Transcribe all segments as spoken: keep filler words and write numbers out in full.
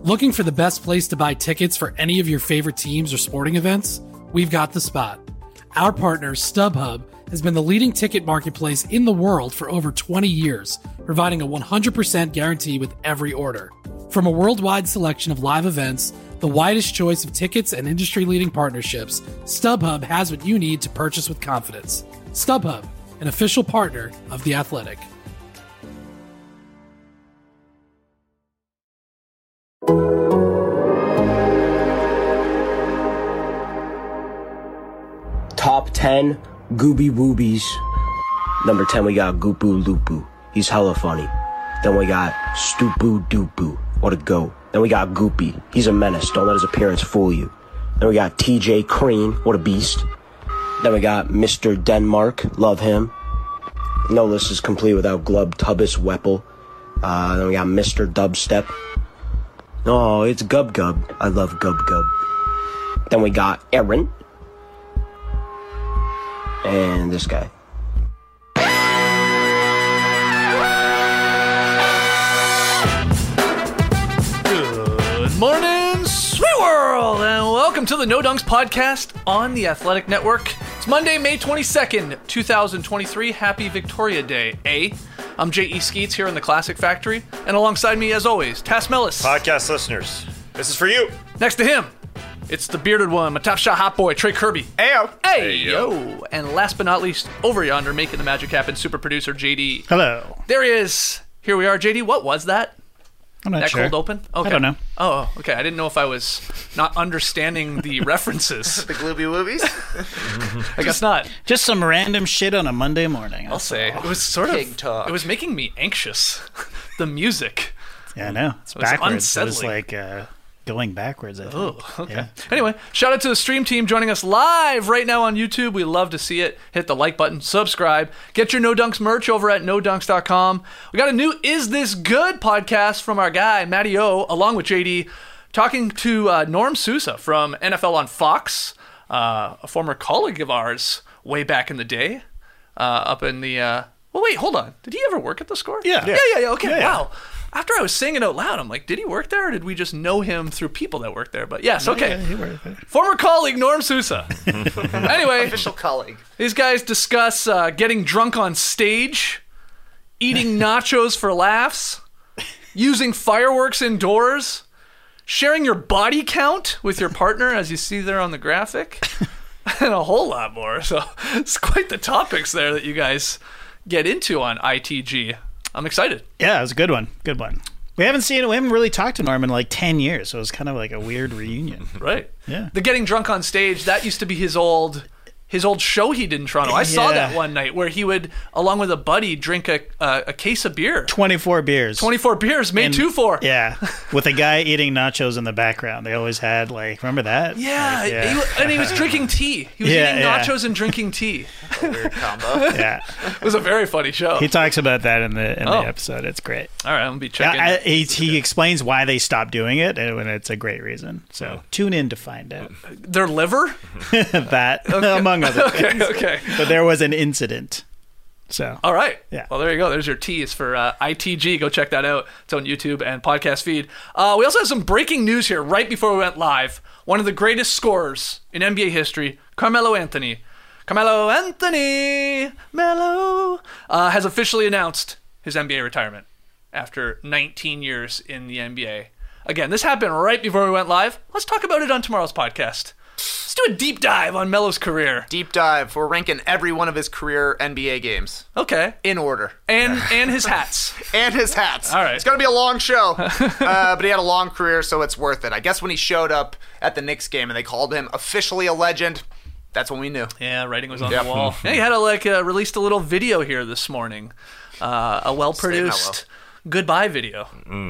Looking for the best place to buy tickets for any of your favorite teams or sporting events? We've got the spot. Our partner, StubHub, has been the leading ticket marketplace in the world for over twenty years, providing a one hundred percent guarantee with every order. From a worldwide selection of live events, the widest choice of tickets and industry-leading partnerships, StubHub has what you need to purchase with confidence. StubHub, an official partner of The Athletic. Top ten Gooby Woobies. Number ten, we got Goopoo Loopoo. He's hella funny. Then we got Stoopoo Doopoo. What a goat. Then we got Goopy. He's a menace. Don't let his appearance fool you. Then we got T J Crean. What a beast. Then we got Mister Denmark. Love him. No list is complete without Glub Tubbis Weppel. Uh, then we got Mister Dubstep. Oh, it's Gub Gub. I love Gub Gub. Then we got Aaron. And this guy. Good morning, sweet world, and welcome to the No Dunks podcast on the Athletic Network. It's Monday, May twenty-second, twenty twenty-three. Happy Victoria Day, eh? I'm J E Skeets here in the Classic Factory, and alongside me, as always, Tass Mellis. Podcast listeners, this is for you. Next to him, it's the bearded one, my top shot hot boy, Trey Kirby. Ayo. Hey, yo. And last but not least, over yonder, making the magic happen, super producer J D. Hello. There he is. Here we are, J D. What was that? I'm not that sure. cold open? Okay. I don't know. Oh, okay. I didn't know if I was not understanding the references. The Glooby Woobies? I guess not. Just some random shit on a Monday morning. I'll say. It was sort King of, talk. It was making me anxious. The music. Yeah, I know. It's It was backwards. It was unsettling. like uh, going backwards, I think. Oh, okay. Yeah. Anyway, shout out to the stream team joining us live right now on YouTube. We love to see it. Hit the like button, subscribe, get your No Dunks merch over at no dunks dot com. We got a new Is This Good podcast from our guy, Matty O, along with J D, talking to uh, Norm Sousa from N F L on Fox, uh, a former colleague of ours way back in the day, uh, up in the... Uh... Well, wait, hold on. Did he ever work at The Score? Yeah. Yeah, yeah, yeah. Okay, Yeah, yeah. wow. After I was saying it out loud, I'm like, did he work there or did we just know him through people that worked there? But yes, okay. Yeah, he worked there. Former colleague Norm Sousa. Anyway, Official colleague. these guys discuss uh, getting drunk on stage, eating nachos for laughs, using fireworks indoors, sharing your body count with your partner, as you see there on the graphic, and a whole lot more. So it's quite the topics there that you guys get into on I T G. I'm excited. Yeah, it was a good one. Good one. We haven't seen We haven't really talked to Norm in like ten years, so it was kind of like a weird reunion. Right. Yeah. The getting drunk on stage, that used to be his old his old show he did in Toronto. I saw Yeah. that one night where he would, along with a buddy, drink a uh, a case of beer. twenty-four beers. twenty-four beers, made And- two for. Yeah, with a guy eating nachos in the background. They always had like, remember that? Yeah, Like, yeah. He, and he was drinking tea. He was Yeah, eating yeah. nachos and drinking tea. Weird combo. yeah. It was a very funny show. He talks about that in the in Oh. the episode. It's great. All right, I'm gonna be Yeah, checking. I, he, he explains why they stopped doing it, and it's a great reason. So tune in to find out Their liver. that, among other things. Okay, okay. But there was an incident. So All right. Yeah. Well, there you go. There's your tease for uh, I T G. Go check that out. It's on YouTube and podcast feed. Uh, we also have some breaking news here right before we went live. One of the greatest scorers in N B A history, Carmelo Anthony. Carmelo Anthony Melo uh, has officially announced his N B A retirement after nineteen years in the N B A. Again, this happened right before we went live. Let's talk about it on tomorrow's podcast. Let's do a deep dive on Melo's career. Deep dive. We're ranking every one of his career N B A games Okay. in order. And and his hats. And his hats. All right. It's going to be a long show. uh, but he had a long career, so it's worth it. I guess when he showed up at the Knicks game and they called him officially a legend, that's when we knew. Yeah, writing was on Yep. the wall. Yeah, he had a, like uh, released a little video here this morning, uh, a well-produced goodbye video.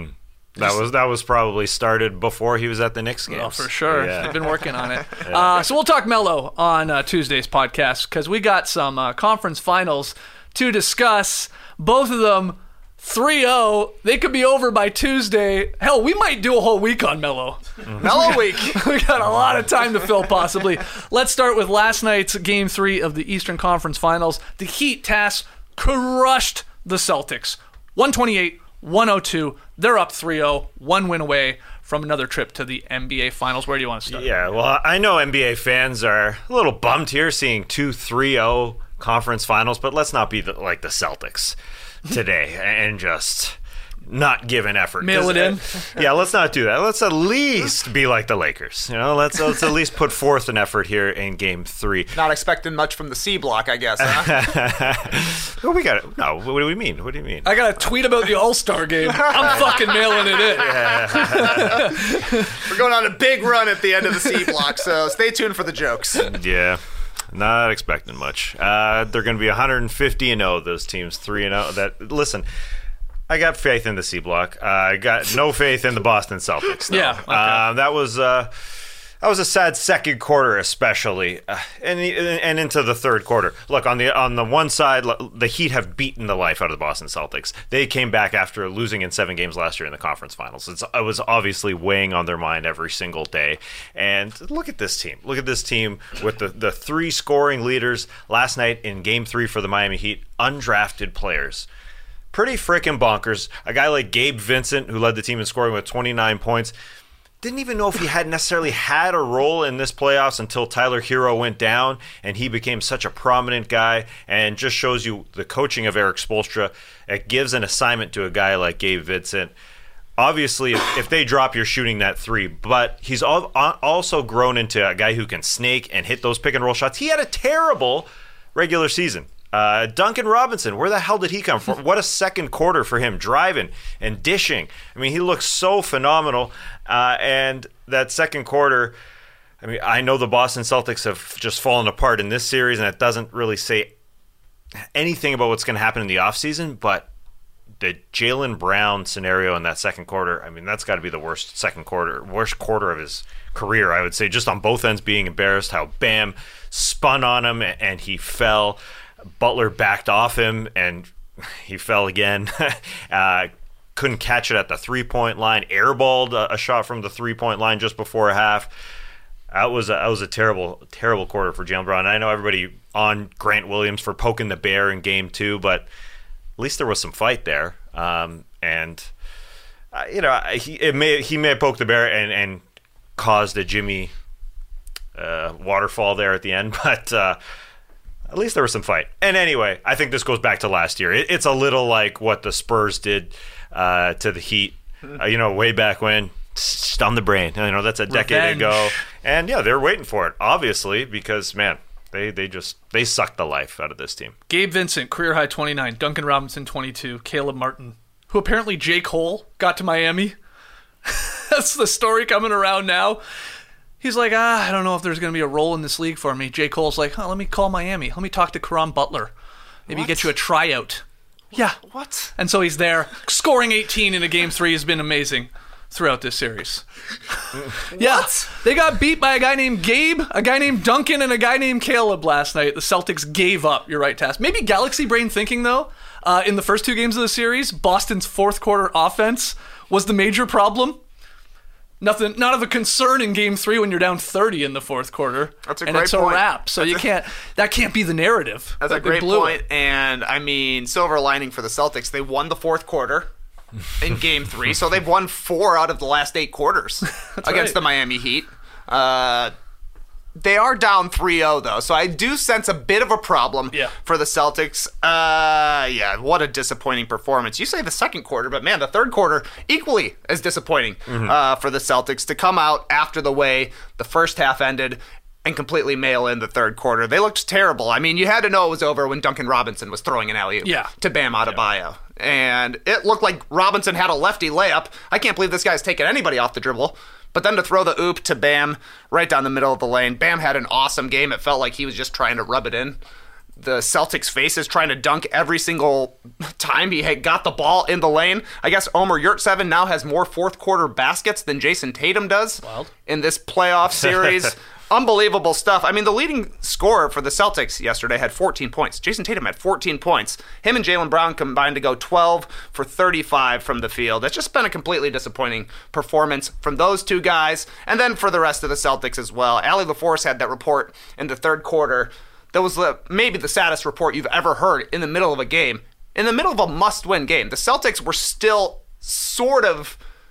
That was that was probably started before he was at the Knicks games. Oh, for sure. Yeah. They've been working on it. uh, so we'll talk Melo on uh, Tuesday's podcast because we got some uh, conference finals to discuss. Both of them three oh. They could be over by Tuesday. Hell, we might do a whole week on Melo. Mellow week. We got a lot of time to fill, possibly. Let's start with last night's Game three of the Eastern Conference Finals. The Heat Tass crushed the Celtics. one twenty-eight one oh two. They're up three oh. One win away from another trip to the N B A Finals. Where do you want to start? Yeah, well, I know N B A fans are a little bummed here seeing two three oh conference finals, but let's not be the, like the Celtics today and just not give an effort. Mail it in. Uh, yeah, let's not do that. Let's at least be like the Lakers. You know, let's let's at least put forth an effort here in Game Three. Not expecting much from the C block, I guess. Huh? Well, we got it. No, what do we mean? What do you mean? I got a tweet about the All-Star game. I'm fucking mailing it in. We're going on a big run at the end of the C block, so stay tuned for the jokes. Yeah. Not expecting much. Uh, they're going to be one hundred fifty and oh. Those teams three and oh. That listen, I got faith in the C block. Uh, I got no faith in the Boston Celtics. Though. Yeah, okay. uh, that was uh, that was a sad second quarter, especially, uh, and and into the third quarter. Look, on the on the one side, the Heat have beaten the life out of the Boston Celtics. They came back after losing in seven games last year in the conference finals. It's, it was obviously weighing on their mind every single day. And look at this team. Look at this team with the, the three scoring leaders last night in Game Three for the Miami Heat, undrafted players. Pretty freaking bonkers. A guy like Gabe Vincent, who led the team in scoring with twenty-nine points, didn't even know if he had necessarily had a role in this playoffs until Tyler Hero went down, and he became such a prominent guy, and just shows you the coaching of Eric Spoelstra. It gives an assignment to a guy like Gabe Vincent. Obviously, if, if they drop, you're shooting that three, but he's al- also grown into a guy who can snake and hit those pick-and-roll shots. He had a terrible regular season. Uh, Duncan Robinson, where the hell did he come from? What a second quarter for him, driving and dishing. I mean, he looks so phenomenal. Uh, and that second quarter, I mean, I know the Boston Celtics have just fallen apart in this series, and it doesn't really say anything about what's going to happen in the offseason, but the Jaylen Brown scenario in that second quarter, I mean, that's got to be the worst second quarter, worst quarter of his career, I would say, just on both ends being embarrassed, how Bam spun on him and he fell. Butler backed off him, and he fell again. uh, couldn't catch it at the three-point line. Airballed a, a shot from the three-point line just before half. That was a, that was a terrible, terrible quarter for Jaylen Brown. And I know everybody on Grant Williams for poking the bear in Game Two, but at least there was some fight there. Um, and uh, you know, he it may he may have poked the bear and, and caused a Jimmy uh, waterfall there at the end, but. Uh, At least there was some fight. And anyway, I think this goes back to last year. It, it's a little like what the Spurs did uh, to the Heat, uh, you know, way back when. Just on the brain. You know, that's a decade Revenge. ago. And yeah, they're waiting for it, obviously, because, man, they, they just, they sucked the life out of this team. Gabe Vincent, career high twenty-nine. Duncan Robinson, twenty-two. Caleb Martin, who apparently J. Cole got to Miami. That's the story coming around now. He's like, ah, I don't know if there's going to be a role in this league for me. J. Cole's like, huh, let me call Miami. Let me talk to Caron Butler. Maybe What? get you a tryout. Yeah. What? And so he's there. Scoring eighteen in a game three has been amazing throughout this series. Yeah. They got beat by a guy named Gabe, a guy named Duncan, and a guy named Caleb last night. The Celtics gave up. You're right, Tass. Maybe galaxy brain thinking, though. Uh, in the first two games of the series, Boston's fourth quarter offense was the major problem. Nothing, not of a concern in Game Three when you're down thirty in the fourth quarter. That's a and great it's a point. wrap. So That's you a- can't. That can't be the narrative. That's They a great blew point. it. And I mean, silver lining for the Celtics, they won the fourth quarter in Game Three, so they've won four out of the last eight quarters against right. the Miami Heat. Uh, they are down three oh though, so I do sense a bit of a problem Yeah. for the Celtics. Uh, yeah, what a disappointing performance. You say the second quarter, but man, the third quarter equally as disappointing uh, for the Celtics to come out after the way the first half ended and completely mail in the third quarter. They looked terrible. I mean, you had to know it was over when Duncan Robinson was throwing an alley-oop Yeah. to Bam Adebayo. And it looked like Robinson had a lefty layup. I can't believe this guy's taking anybody off the dribble. But then to throw the oop to Bam right down the middle of the lane. Bam had an awesome game. It felt like he was just trying to rub it in. The Celtics' faces trying to dunk every single time he had got the ball in the lane. I guess Omer Yurtseven now has more fourth quarter baskets than Jason Tatum does Wild. in this playoff series. Unbelievable stuff. I mean, the leading scorer for the Celtics yesterday had fourteen points. Jason Tatum had fourteen points. Him and Jaylen Brown combined to go twelve for thirty-five from the field. It's just been a completely disappointing performance from those two guys. And then for the rest of the Celtics as well. Allie LaForce had that report in the third quarter. That was the, maybe the saddest report you've ever heard in the middle of a game. In the middle of a must-win game. The Celtics were still sort of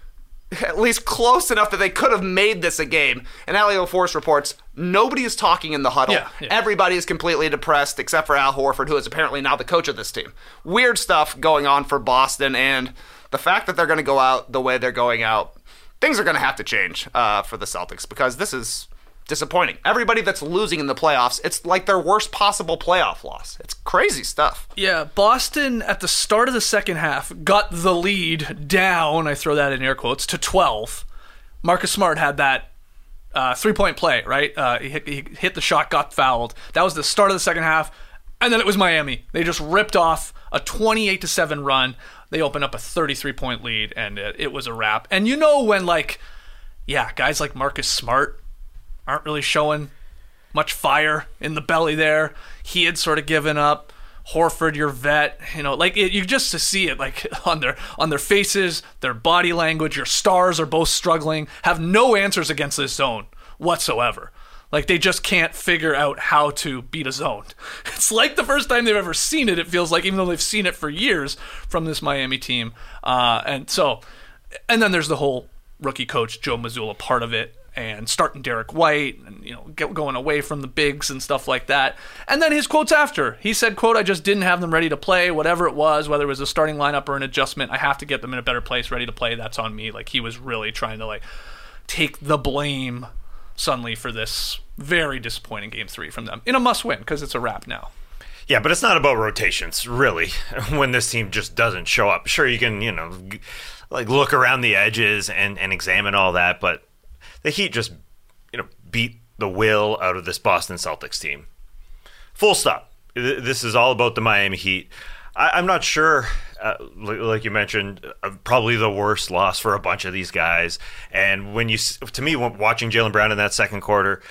at least close enough that they could have made this a game. And Elio Force reports, nobody is talking in the huddle. Yeah, yeah. Everybody is completely depressed except for Al Horford, who is apparently now the coach of this team. Weird stuff going on for Boston, and the fact that they're going to go out the way they're going out, things are going to have to change uh, for the Celtics, because this is disappointing. Everybody that's losing in the playoffs, it's like their worst possible playoff loss. It's crazy stuff. Yeah, Boston at the start of the second half got the lead down, I throw that in air quotes, to twelve. Marcus Smart had that uh, three-point play, right? Uh, he, hit, he hit the shot, got fouled. That was the start of the second half, and then it was Miami. They just ripped off a twenty-eight to seven run. They opened up a thirty-three point lead, and it, it was a wrap. And you know when, like, yeah, guys like Marcus Smart aren't really showing much fire in the belly there. He had sort of given up. Horford, your vet, you know, like it, you just to see it like on their on their faces, their body language. Your stars are both struggling, have no answers against this zone whatsoever. Like they just can't figure out how to beat a zone. It's like the first time they've ever seen it. It feels like, even though they've seen it for years from this Miami team. Uh, and so, and then there's the whole rookie coach Joe Mazzulla part of it. And starting Derek White, and you know, get, going away from the bigs and stuff like that. And then his quotes after. He said, quote, I just didn't have them ready to play, whatever it was, whether it was a starting lineup or an adjustment. I have to get them in a better place, ready to play. That's on me. Like, he was really trying to, like, take the blame suddenly for this very disappointing game three from them in a must-win, because it's a wrap now. Yeah, but it's not about rotations, really, when this team just doesn't show up. Sure, you can, you know, like look around the edges and, and examine all that, but the Heat just, you know, beat the will out of this Boston Celtics team. Full stop. This is all about the Miami Heat. I, I'm not sure, uh, like you mentioned, uh, probably the worst loss for a bunch of these guys. And when you, to me, watching Jaylen Brown in that second quarter,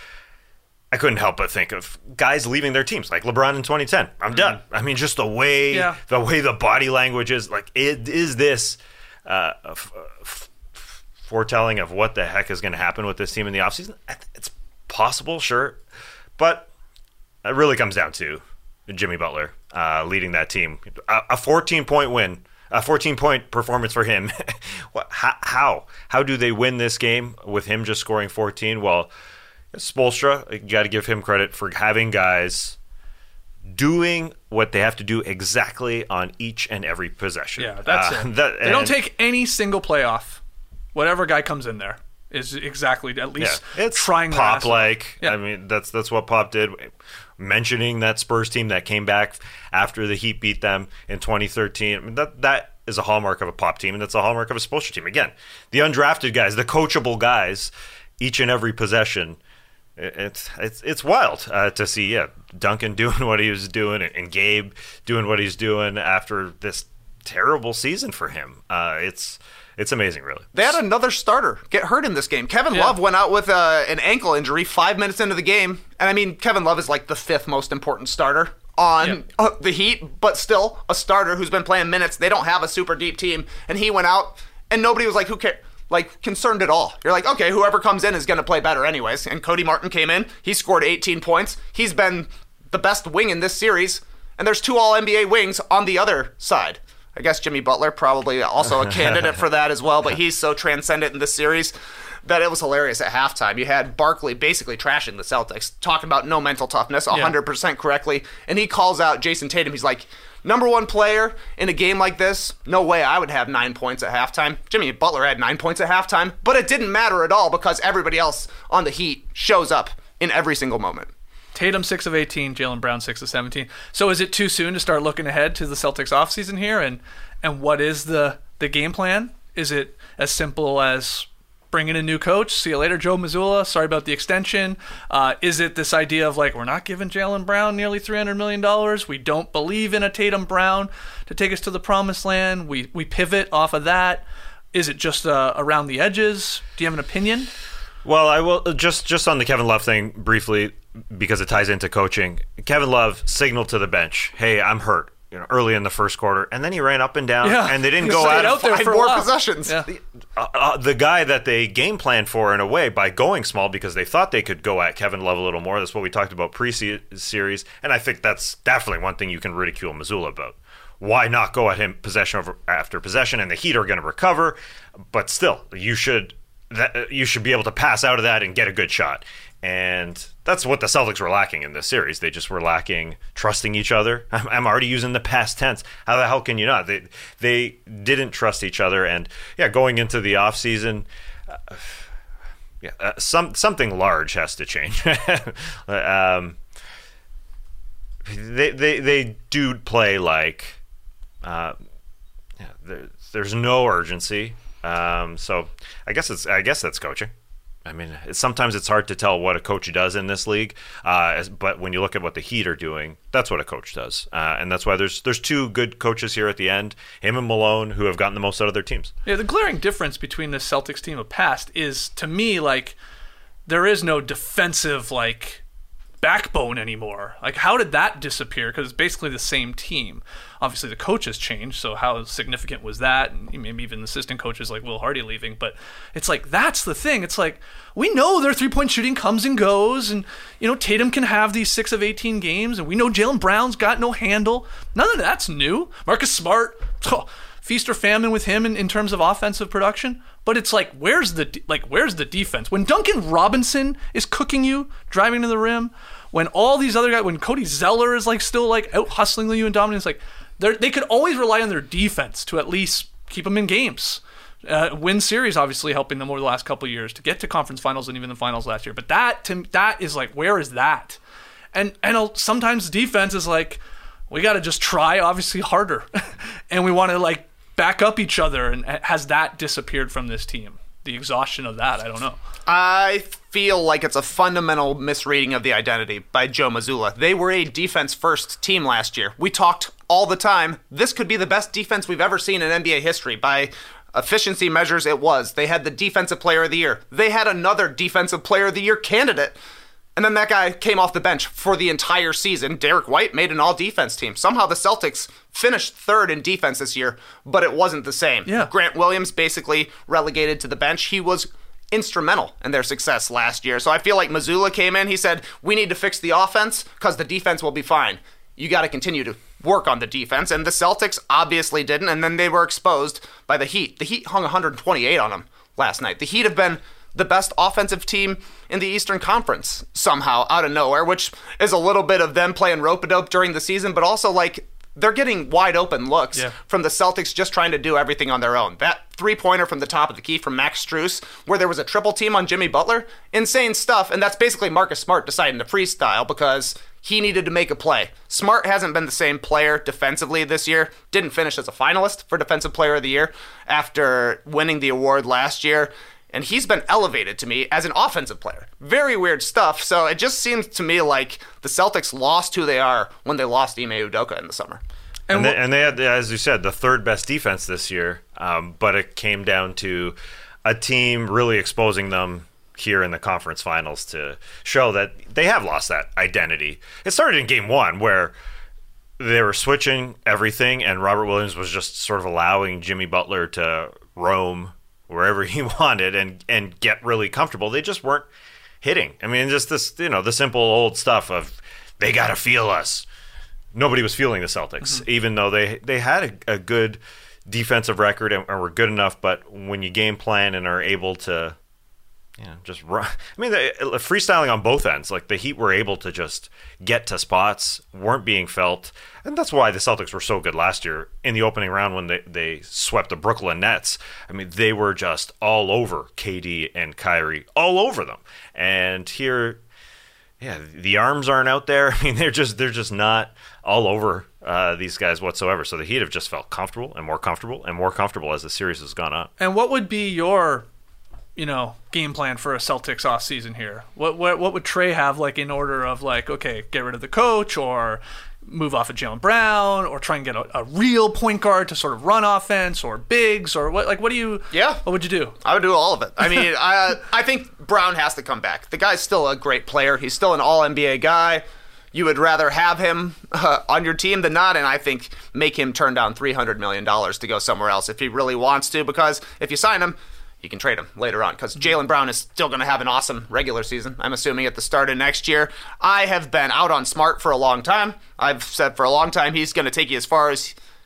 I couldn't help but think of guys leaving their teams, like LeBron in twenty ten. I'm mm-hmm. done. I mean, just the way, yeah. the way the body language is, like, it, is this uh, a, a, foretelling of what the heck is going to happen with this team in the offseason? It's possible, sure. But it really comes down to Jimmy Butler uh, leading that team. A fourteen-point win, a fourteen-point performance for him. How? How do they win this game with him just scoring fourteen? Well, Spoelstra, you got to give him credit for having guys doing what they have to do exactly on each and every possession. Yeah, that's uh, it. That, they don't take any single play off. Whatever guy comes in there is exactly at least yeah, it's trying Pop like. Yeah. I mean, that's that's what Pop did. Mentioning that Spurs team that came back after the Heat beat them in twenty thirteen. I mean, that that is a hallmark of a Pop team, and that's a hallmark of a Spoelstra team. Again, the undrafted guys, the coachable guys, each and every possession. It's it's it's wild uh, to see. Yeah, Duncan doing what he was doing, and Gabe doing what he's doing after this terrible season for him. Uh, it's. It's amazing, really. They had another starter get hurt in this game. Kevin yeah. Love went out with uh, an ankle injury five minutes into the game. And I mean, Kevin Love is like the fifth most important starter on yeah. uh, the Heat, but still a starter who's been playing minutes. They don't have a super deep team. And he went out, and nobody was like, who cares? Like, concerned at all. You're like, okay, whoever comes in is going to play better anyways. And Cody Martin came in. He scored eighteen points. He's been the best wing in this series. And there's two All N B A wings on the other side. I guess Jimmy Butler probably also a candidate for that as well, but he's so transcendent in this series that it was hilarious at halftime. You had Barkley basically trashing the Celtics, talking about no mental toughness, one hundred percent correctly, and he calls out Jason Tatum. He's like, number one player in a game like this, no way I would have nine points at halftime. Jimmy Butler had nine points at halftime, but it didn't matter at all because everybody else on the Heat shows up in every single moment. Tatum six of eighteen, Jaylen Brown six of seventeen. So is it too soon to start looking ahead to the Celtics offseason here? And and what is the, the game plan? Is it as simple as bring in a new coach, see you later, Joe Mazzulla, sorry about the extension? Uh, is it this idea of like, we're not giving Jaylen Brown nearly three hundred million dollars, we don't believe in a Tatum Brown to take us to the promised land, we, we pivot off of that? Is it just uh, around the edges? Do you have an opinion? Well, I will just just on the Kevin Love thing briefly, because it ties into coaching. Kevin Love signaled to the bench, "Hey, I'm hurt." You know, early in the first quarter, and then he ran up and down, yeah. and they didn't go out, out there five for more a while. possessions. Yeah. The, uh, uh, the guy that they game planned for in a way by going small because they thought they could go at Kevin Love a little more. That's what we talked about pre-series, and I think that's definitely one thing you can ridicule Mazzulla about. why not go at him possession over, after possession, and the Heat are going to recover, but still, you should that, you should be able to pass out of that and get a good shot. And that's what the Celtics were lacking in this series. They just were lacking trusting each other. I'm, I'm already using the past tense. How the hell can you not? They they didn't trust each other. And, yeah, going into the offseason, uh, yeah, uh, some, something large has to change. um, they, they, they do play like uh, yeah, there, there's no urgency. Um, so I guess it's I guess that's coaching. I mean, it's, sometimes it's hard to tell what a coach does in this league, uh, as, but when you look at what the Heat are doing, that's what a coach does, uh, and that's why there's there's two good coaches here at the end, him and Malone, who have gotten the most out of their teams. Yeah, the glaring difference between the Celtics team of past is, to me, like there is no defensive like backbone anymore. Like, how did that disappear? Because it's basically the same team. Obviously, the coaches changed, so how significant was that? And maybe even assistant coaches like Will Hardy leaving. But it's like, that's the thing. It's like, we know their three-point shooting comes and goes, and, you know, Tatum can have these six of eighteen games, and we know Jaylen Brown's got no handle. None of that's new. Marcus Smart, oh, feast or famine with him in, in terms of offensive production. But it's like, where's the like where's the defense? When Duncan Robinson is cooking you, driving to the rim, when all these other guys, when Cody Zeller is like still like out hustling you and dominating, it's like they could always rely on their defense to at least keep them in games. Uh, win series, obviously helping them over the last couple of years to get to conference finals and even the finals last year. But that to, that is like, where is that? And and sometimes defense is like, we got to just try obviously harder, and we want to like back up each other. And has that disappeared from this team? The exhaustion of that, I don't know. I feel like it's a fundamental misreading of the identity by Joe Mazzulla. They were a defense-first team last year. We talked all the time, this could be the best defense we've ever seen in N B A history. By efficiency measures, it was. They had the Defensive Player of the Year. They had another Defensive Player of the Year candidate. And then that guy came off the bench for the entire season. Derek White made an all-defense team. Somehow the Celtics finished third in defense this year, but it wasn't the same. Yeah. Grant Williams basically relegated to the bench. He was instrumental in their success last year. So I feel like Mazzulla came in, he said, we need to fix the offense because the defense will be fine. You got to continue to work on the defense. And the Celtics obviously didn't, and then they were exposed by the Heat. The Heat hung one hundred twenty-eight on them last night. The Heat have been the best offensive team in the Eastern Conference somehow out of nowhere, which is a little bit of them playing rope-a-dope during the season, but also like they're getting wide open looks yeah. from the Celtics just trying to do everything on their own. That three-pointer from the top of the key from Max Strus, where there was a triple team on Jimmy Butler, insane stuff, and that's basically Marcus Smart deciding to freestyle because he needed to make a play. Smart hasn't been the same player defensively this year, didn't finish as a finalist for Defensive Player of the Year after winning the award last year. And he's been elevated to me as an offensive player. Very weird stuff. So it just seems to me like the Celtics lost who they are when they lost Ime Udoka in the summer. And, And they, wh- and they had, as you said, the third best defense this year. Um, but it came down to a team really exposing them here in the conference finals to show that they have lost that identity. It started in game one where they were switching everything and Robert Williams was just sort of allowing Jimmy Butler to roam wherever he wanted and and get really comfortable. They just weren't hitting. I mean, just this, you know, the simple old stuff of they got to feel us. Nobody was feeling the Celtics, mm-hmm. even though they they had a, a good defensive record and, and were good enough. But when you game plan and are able to, you know, just run. I mean, the, freestyling on both ends. Like the Heat were able to just get to spots, weren't being felt. And that's why the Celtics were so good last year in the opening round when they, they swept the Brooklyn Nets. I mean, they were just all over K D and Kyrie, all over them. And here, yeah, the arms aren't out there. I mean, they're just they're just not all over uh, these guys whatsoever. So the Heat have just felt comfortable and more comfortable and more comfortable as the series has gone on. And what would be your, you know, game plan for a Celtics off season here? What what what would Trey have like in order of like, okay, get rid of the coach or move off of Jaylen Brown or try and get a, a real point guard to sort of run offense or bigs or what? Like, what do you? Yeah, what would you do? I would do all of it. I mean, I I think Brown has to come back. The guy's still a great player. He's still an All N B A guy. You would rather have him uh, on your team than not, and I think make him turn down three hundred million dollars to go somewhere else if he really wants to, because if you sign him, you can trade him later on, because Jaylen Brown is still going to have an awesome regular season, I'm assuming, at the start of next year. I have been out on Smart for a long time. I've said for a long time he's going to take you as far as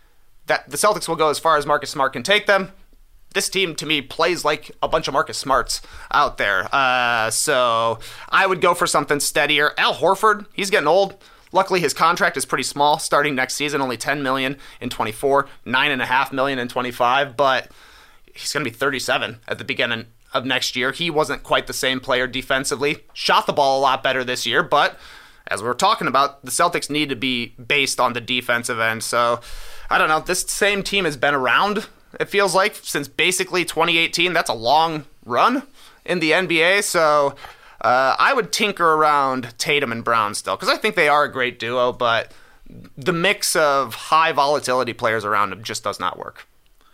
that the Celtics will go as far as Marcus Smart can take them. This team, to me, plays like a bunch of Marcus Smarts out there. Uh, so I would go for something steadier. Al Horford, he's getting old. Luckily, his contract is pretty small, starting next season, only ten million dollars in twenty-four, nine point five million dollars in twenty-five, but he's going to be thirty-seven at the beginning of next year. He wasn't quite the same player defensively. Shot the ball a lot better this year, but as we were talking about, the Celtics need to be based on the defensive end. So, I don't know, this same team has been around, it feels like, since basically twenty eighteen. That's a long run in the N B A, so uh, I would tinker around Tatum and Brown still, because I think they are a great duo, but the mix of high volatility players around them just does not work.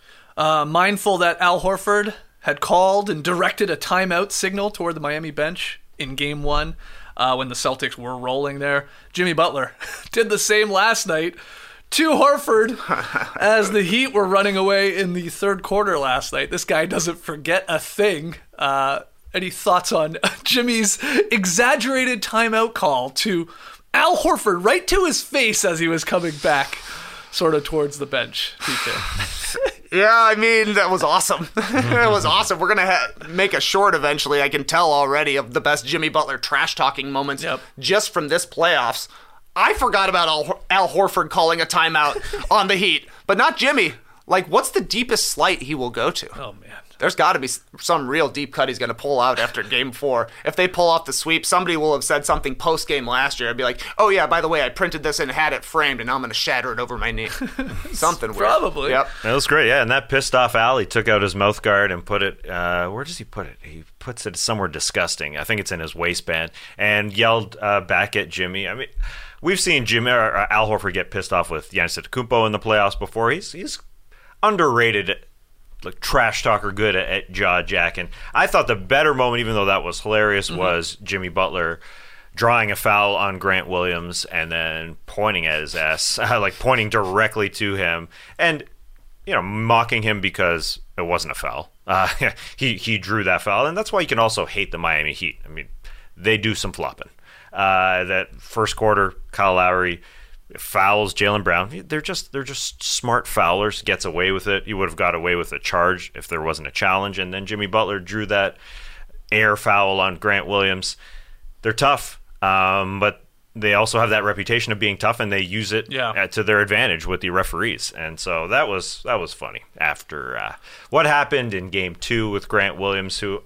Uh, mindful that Al Horford had called and directed a timeout signal toward the Miami bench in game one uh, when the Celtics were rolling there. Jimmy Butler did the same last night to Horford as the Heat were running away in the third quarter last night. This guy doesn't forget a thing. Uh, any thoughts on Jimmy's exaggerated timeout call to Al Horford right to his face as he was coming back sort of towards the bench? P K. Yeah, I mean, that was awesome. That was awesome. We're going to ha- make a short eventually, I can tell already, of the best Jimmy Butler trash-talking moments Yep. just from this playoffs. I forgot about Al, Al Horford calling a timeout on the Heat, but not Jimmy. Like, what's the deepest slight he will go to? Oh, man. There's got to be some real deep cut he's going to pull out after game four. If they pull off the sweep, somebody will have said something post-game last year. I'd be like, oh, yeah, by the way, I printed this and had it framed, and now I'm going to shatter it over my knee. Something weird. Probably. Yep. That was great, yeah. And that pissed off Al. He took out his mouth guard and put it, uh, where does he put it? He puts it somewhere disgusting. I think it's in his waistband, and yelled uh, back at Jimmy. I mean, we've seen Jimmy or Al Horford get pissed off with Giannis Antetokounmpo in the playoffs before. He's he's underrated, like trash talker good at, at jaw jacking. I thought the better moment, even though that was hilarious, mm-hmm. was Jimmy Butler drawing a foul on Grant Williams and then pointing at his ass, like pointing directly to him, and you know, mocking him because it wasn't a foul. Uh, he he drew that foul, and that's why you can also hate the Miami Heat. I mean, they do some flopping. Uh, that first quarter, Kyle Lowry fouls Jaylen Brown. They're just they're just smart foulers. Gets away with it. He would have got away with a charge if there wasn't a challenge. And then Jimmy Butler drew that air foul on Grant Williams. They're tough, um, but they also have that reputation of being tough, and they use it yeah. uh, to their advantage with the referees. And so that was that was funny. After uh, what happened in Game Two with Grant Williams, who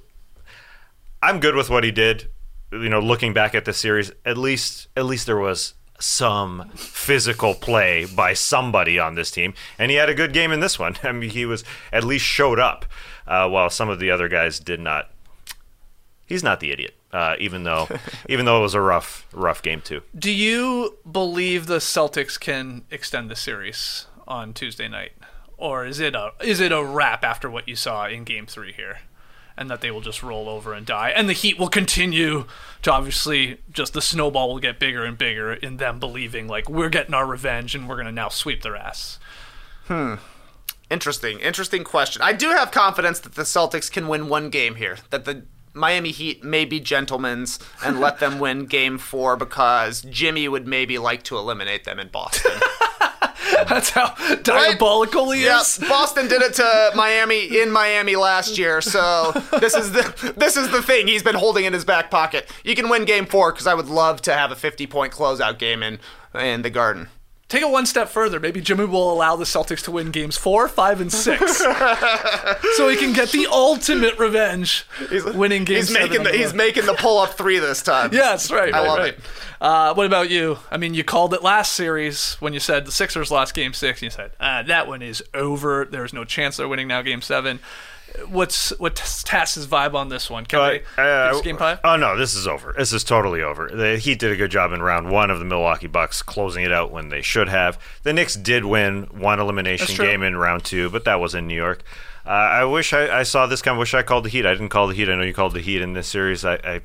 I'm good with what he did. You know, looking back at the series, at least at least there was some physical play by somebody on this team, and he had a good game in this one. I mean, he was at least showed up, uh, while some of the other guys did not. He's not the idiot, uh, even though even though it was a rough rough game too. Do you believe the Celtics can extend the series on Tuesday night, or is it a is it a wrap after what you saw in Game Three here? And that they will just roll over and die. And the Heat will continue to obviously just the snowball will get bigger and bigger in them believing like we're getting our revenge and we're going to now sweep their ass. Hmm. Interesting. Interesting question. I do have confidence that the Celtics can win one game here. That the Miami Heat may be gentlemen's and let them win game four because Jimmy would maybe like to eliminate them in Boston. That's how diabolical he yeah, is. Boston did it to Miami in Miami last year, so this is the this is the thing he's been holding in his back pocket. You can win game four because I would love to have a fifty-point closeout game in in the Garden. Take it one step further. Maybe Jimmy will allow the Celtics to win games four, five, and six, so he can get the ultimate revenge, he's, winning games. He's making the, he's making the pull up three this time. Yes, right. I right, love right. it. Uh, what about you? I mean, you called it last series when you said the Sixers lost Game Six. And you said ah, that one is over. There's no chance they're winning now. Game Seven. What's what's Tass's vibe on this one? Can Uh, they uh, game five? Oh no, this is over. This is totally over. The Heat did a good job in round one of the Milwaukee Bucks closing it out when they should have. The Knicks did win one elimination game in round two, but that was in New York. Uh, I wish I, I saw this kind. Wish I called the Heat. I didn't call the Heat. I know you called the Heat in this series. I, I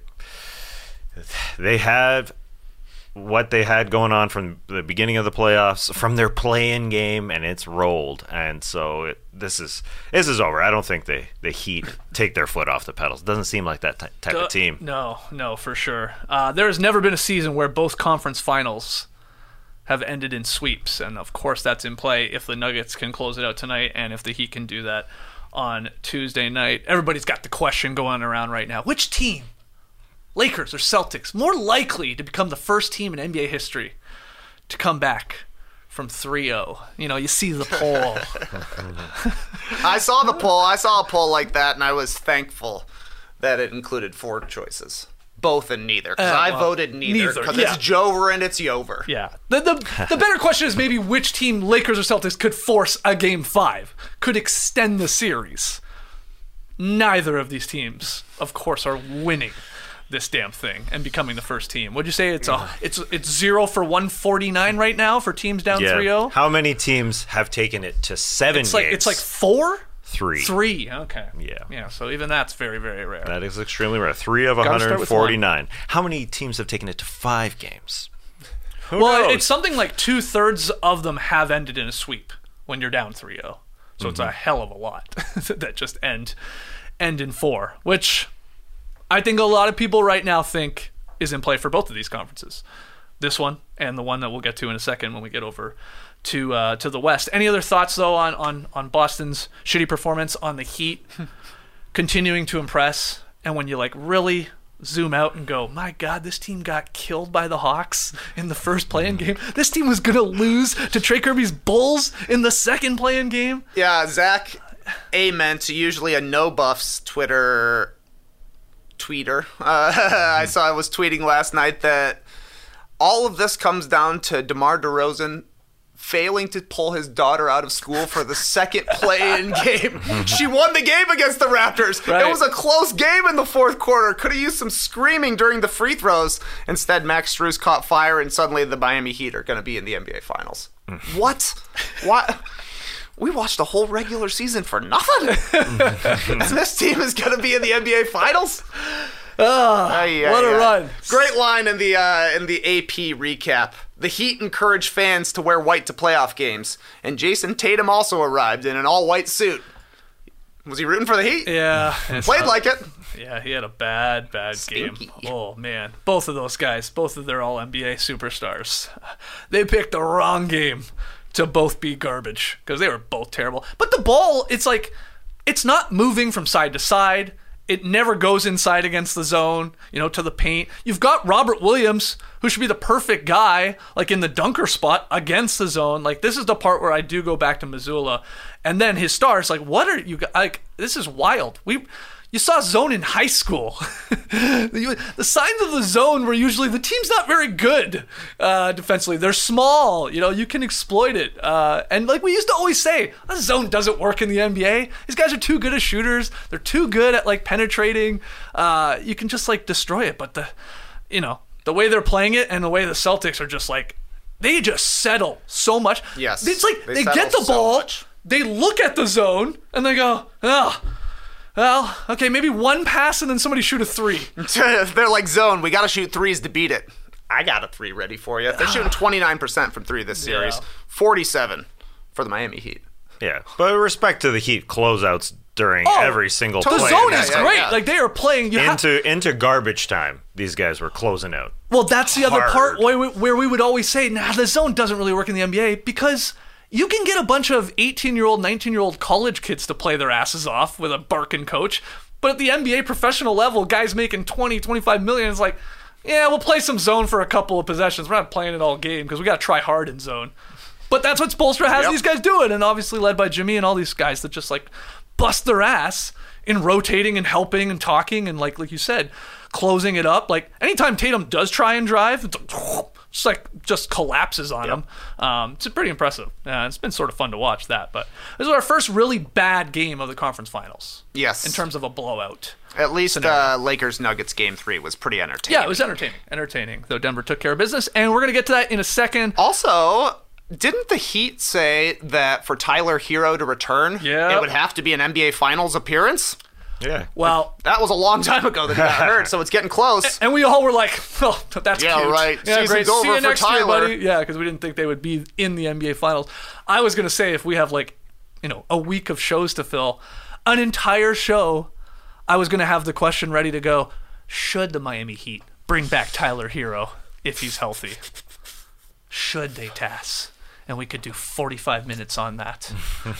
they have what they had going on from the beginning of the playoffs, from their play-in game, and it's rolled. And so it, this is this is over. I don't think they, the Heat take their foot off the pedals. It doesn't seem like that ty- type Uh, of team. No, no, for sure. Uh, there has never been a season where both conference finals have ended in sweeps. And, of course, that's in play if the Nuggets can close it out tonight and if the Heat can do that on Tuesday night. Everybody's got the question going around right now. Which team, Lakers or Celtics, more likely to become the first team in N B A history to come back from three oh? You know, you see the poll. I saw the poll. I saw a poll like that, and I was thankful that it included four choices. Both and neither. Because Uh, I well, voted neither. neither, Because yeah. it's Jover and it's Yover. Yeah. The, the the better question is maybe which team, Lakers or Celtics, could force a game five, could extend the series. Neither of these teams, of course, are winning this damn thing and becoming the first team. Would you say it's a it's it's zero for one forty-nine right now for teams down Yeah. three oh? How many teams have taken it to seven It's like games? it's like four? Three. Three. Okay. Yeah. Yeah, so even that's very, very rare. That is extremely rare. Three of Gotta start with one. one forty-nine. How many teams have taken it to five games? Who Well, knows? it's something like two-thirds of them have ended in a sweep when you're down three oh. So it's a hell of a lot that just end end in four, which I think a lot of people right now think is in play for both of these conferences. This one and the one that we'll get to in a second when we get over to uh, to the West. Any other thoughts, though, on, on, on Boston's shitty performance, on the Heat continuing to impress, and when you like really zoom out and go, my God, this team got killed by the Hawks in the first play-in game. This team was going to lose to Trey Kirby's Bulls in the second play-in game. Yeah, Zach amen to usually a no buffs Twitter tweeter. Uh, I saw I was tweeting last night that all of this comes down to DeMar DeRozan failing to pull his daughter out of school for the second play-in game. She won the game against the Raptors. Right. It was a close game in the fourth quarter. Could have used some screaming during the free throws. Instead, Max Strus caught fire, and suddenly the Miami Heat are going to be in the N B A Finals. What? What? We watched a whole regular season for nothing. And this team is going to be in the N B A Finals. Oh, Ay, ay, what a ay. run. Great line in the uh, in the A P recap. The Heat encourage fans to wear white to playoff games, and Jason Tatum also arrived in an all-white suit. Was he rooting for the Heat? Yeah. it's Played not- like it. Yeah, he had a bad, bad Stinky. game. Oh, man. Both of those guys, both of their all N B A superstars, they picked the wrong game to both be garbage because they were both terrible. But the ball, it's like, it's not moving from side to side. It never goes inside against the zone, you know, to the paint. You've got Robert Williams, who should be the perfect guy, like in the dunker spot against the zone. Like, this is the part where I do go back to Missoula. And then his stars, like, what are you, like, this is wild. We... You saw zone in high school. the, the signs of the zone were usually the team's not very good uh, defensively. They're small. You know, you can exploit it. Uh, and like we used to always say, a zone doesn't work in the N B A. These guys are too good as shooters. They're too good at like penetrating. Uh, you can just like destroy it. But the, you know, the way they're playing it and the way the Celtics are just like, they just settle so much. Yes, It's like they they, get settle the so ball, much. they look at the zone, and they go, oh. Well, okay, maybe one pass and then somebody shoot a three. They're like, zone, we got to shoot threes to beat it. I got a three ready for you. They're shooting twenty-nine percent from three this series, Yeah. forty-seven for the Miami Heat. Yeah, but with respect to the Heat closeouts during Oh, every single The play. zone Yeah, is yeah, great. yeah. Like, they are playing. You ha- into into garbage time, these guys were closing out. well, that's the other Hard. part where we, where we would always say, nah, the zone doesn't really work in the N B A because you can get a bunch of eighteen-year-old, nineteen-year-old college kids to play their asses off with a barking coach. But at the N B A professional level, guys making twenty, twenty-five million is like, yeah, we'll play some zone for a couple of possessions. We're not playing it all game because we got to try hard in zone. But that's what Spoelstra has Yep. these guys doing, and obviously led by Jimmy and all these guys that just like bust their ass in rotating and helping and talking and like like you said, closing it up. Like anytime Tatum does try and drive, it's like, just like just collapses on him. Um, it's pretty impressive. Yeah, it's been sort of fun to watch that. But this was our first really bad game of the conference finals. Yes. in terms of a blowout. At least scenario. uh, Lakers Nuggets game three was pretty entertaining. Yeah, it was entertaining. Entertaining. Though Denver took care of business, and we're gonna get to that in a second. Also, didn't the Heat say that for Tyler Hero to return, Yeah. it would have to be an N B A Finals appearance? Yeah. Well, That was a long time ago that he got hurt, so it's getting close. and we all were like, "Oh, that's Yeah, cute. right. Yeah, Season's great. See over you for next year, Tyler." buddy." Yeah, because we didn't think they would be in the N B A Finals. I was gonna say if we have like, you know, a week of shows to fill, an entire show, I was gonna have the question ready to go: should the Miami Heat bring back Tyler Hero if he's healthy? should they, Tass? And we could do forty-five minutes on that.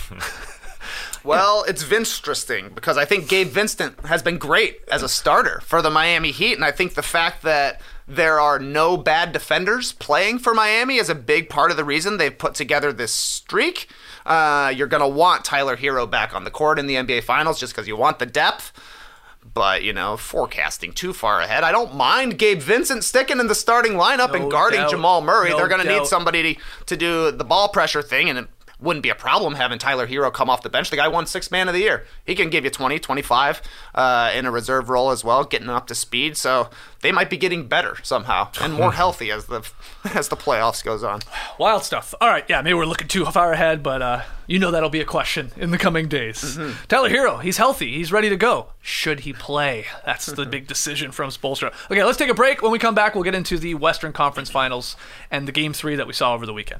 Well, it's Vince-interesting because I think Gabe Vincent has been great as a starter for the Miami Heat, and I think the fact that there are no bad defenders playing for Miami is a big part of the reason they've put together this streak. Uh, you're going to want Tyler Hero back on the court in the N B A Finals just because you want the depth. But, you know, forecasting too far ahead. I don't mind Gabe Vincent sticking in the starting lineup No and guarding doubt. Jamal Murray. No They're going to need doubt. somebody to, to do the ball pressure thing, and it wouldn't be a problem having Tyler Hero come off the bench. The guy won sixth man of the year. He can give you twenty, twenty-five uh, in a reserve role as well, getting up to speed. So they might be getting better somehow and more healthy as the as the playoffs goes on. Wild stuff. All right, yeah, maybe we're looking too far ahead, but uh, you know that'll be a question in the coming days. Mm-hmm. Tyler Hero, he's healthy. He's ready to go. Should he play? That's the big decision from Spoelstra. Okay, let's take a break. When we come back, we'll get into the Western Conference Finals and the Game three that we saw over the weekend.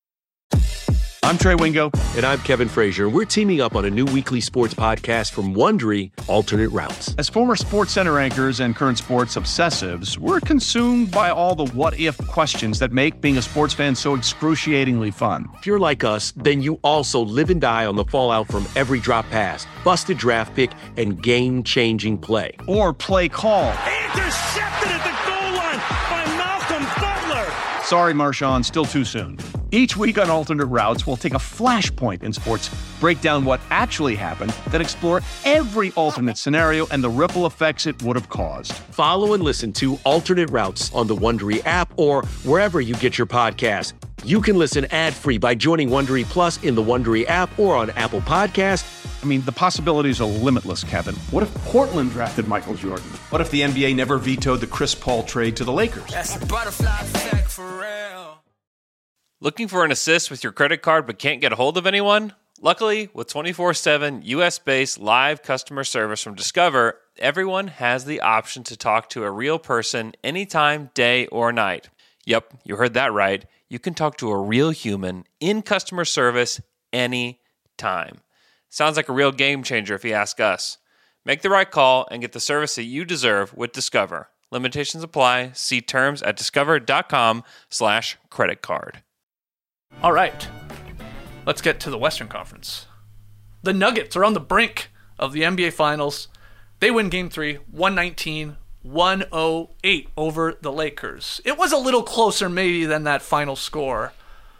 I'm Trey Wingo. And I'm Kevin Frazier. We're teaming up on a new weekly sports podcast from Wondery, Alternate Routes. As former SportsCenter anchors and current sports obsessives, we're consumed by all the what-if questions that make being a sports fan so excruciatingly fun. If you're like us, then you also live and die on the fallout from every drop pass, busted draft pick, and game-changing play. Or play call. Intercepted at the goal line by Malcolm Butler. Sorry, Marshawn, still too soon. Each week on Alternate Routes, we'll take a flashpoint in sports, break down what actually happened, then explore every alternate scenario and the ripple effects it would have caused. Follow and listen to Alternate Routes on the Wondery app or wherever you get your podcasts. You can listen ad-free by joining Wondery Plus in the Wondery app or on Apple Podcasts. I mean, the possibilities are limitless, Kevin. What if Portland drafted Michael Jordan? What if the N B A never vetoed the Chris Paul trade to the Lakers? That's a butterfly effect for real. Looking for an assist with your credit card but can't get a hold of anyone? Luckily, with twenty-four seven U S-based live customer service from Discover, everyone has the option to talk to a real person anytime, day or night. Yep, you heard that right. You can talk to a real human in customer service anytime. Sounds like a real game changer if you ask us. Make the right call and get the service that you deserve with Discover. Limitations apply. See terms at discover.com slash credit card. All right, let's get to the Western Conference. The Nuggets are on the brink of the N B A Finals. They win Game three, one nineteen, one oh eight over the Lakers. It was a little closer maybe than that final score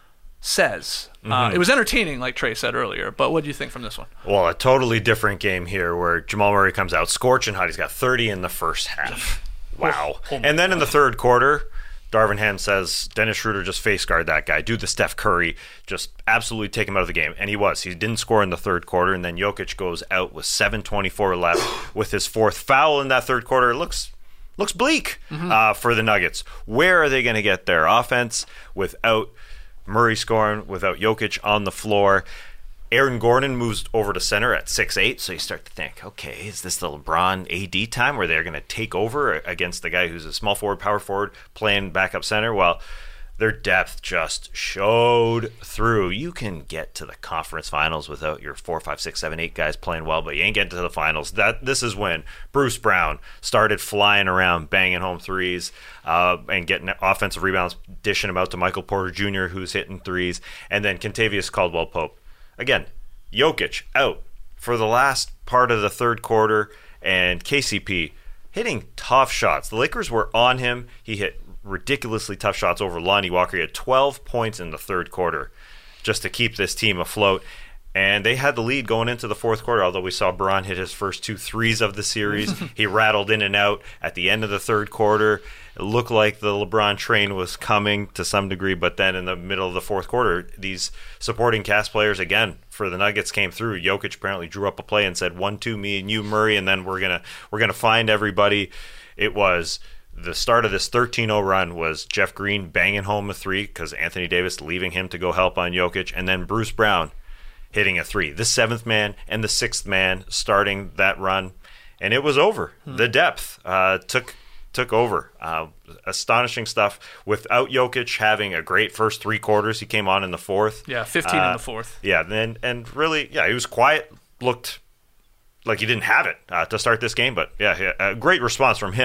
says. Mm-hmm. Uh, it was entertaining, like Trey said earlier, but what do you think from this one? Well, a totally different game here where Jamal Murray comes out scorching hot. He's got thirty in the first half. Wow. Oh, oh and then God. In the third quarter, Darvin Ham says, Dennis Schroeder, just face guard that guy. Do the Steph Curry. Just absolutely take him out of the game. And he was. He didn't score in the third quarter. And then Jokic goes out with seven twenty-four left with his fourth foul in that third quarter. It looks looks bleak mm-hmm. uh, for the Nuggets. Where are they going to get their offense without Murray scoring, without Jokic on the floor? Aaron Gordon moves over to center at six eight, so you start to think, okay, is this the LeBron A D time where they're going to take over against the guy who's a small forward, power forward, playing backup center? Well, their depth just showed through. You can get to the conference finals without your four, five, six, seven, eight guys playing well, but you ain't getting to the finals. That This is when Bruce Brown started flying around, banging home threes, uh, and getting offensive rebounds, dishing them out to Michael Porter Junior, who's hitting threes, and then Kentavious Caldwell-Pope. Again, Jokic out for the last part of the third quarter, and K C P hitting tough shots. The Lakers were on him. He hit ridiculously tough shots over Lonnie Walker. He had twelve points in the third quarter just to keep this team afloat. And they had the lead going into the fourth quarter, although we saw Baran hit his first two threes of the series. He rattled in and out at the end of the third quarter. It looked like the LeBron train was coming to some degree, but then in the middle of the fourth quarter, these supporting cast players, again, for the Nuggets came through. Jokic apparently drew up a play and said, one, two, me and you, Murray, and then we're gonna we're gonna find everybody. It was the start of this thirteen oh run was Jeff Green banging home a three because Anthony Davis leaving him to go help on Jokic, and then Bruce Brown hitting a three. The seventh man and the sixth man starting that run, and it was over. Hmm. The depth uh, took took over. Uh, astonishing stuff. Without Jokic having a great first three quarters, he came on in the fourth. Yeah, fifteen uh, in the fourth. Yeah, and and really, yeah, he was quiet. Looked like he didn't have it uh, to start this game, but yeah, a great response from him.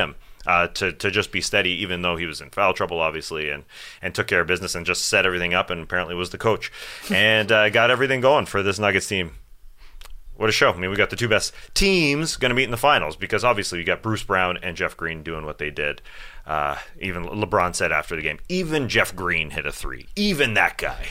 uh, to to just be steady, even though he was in foul trouble, obviously, and and took care of business and just set everything up, and apparently was the coach, and uh, got everything going for this Nuggets team. What a show. I mean, we got the two best teams going to meet in the finals, because obviously you got Bruce Brown and Jeff Green doing what they did. Uh, even LeBron said after the game, even Jeff Green hit a three. Even that guy.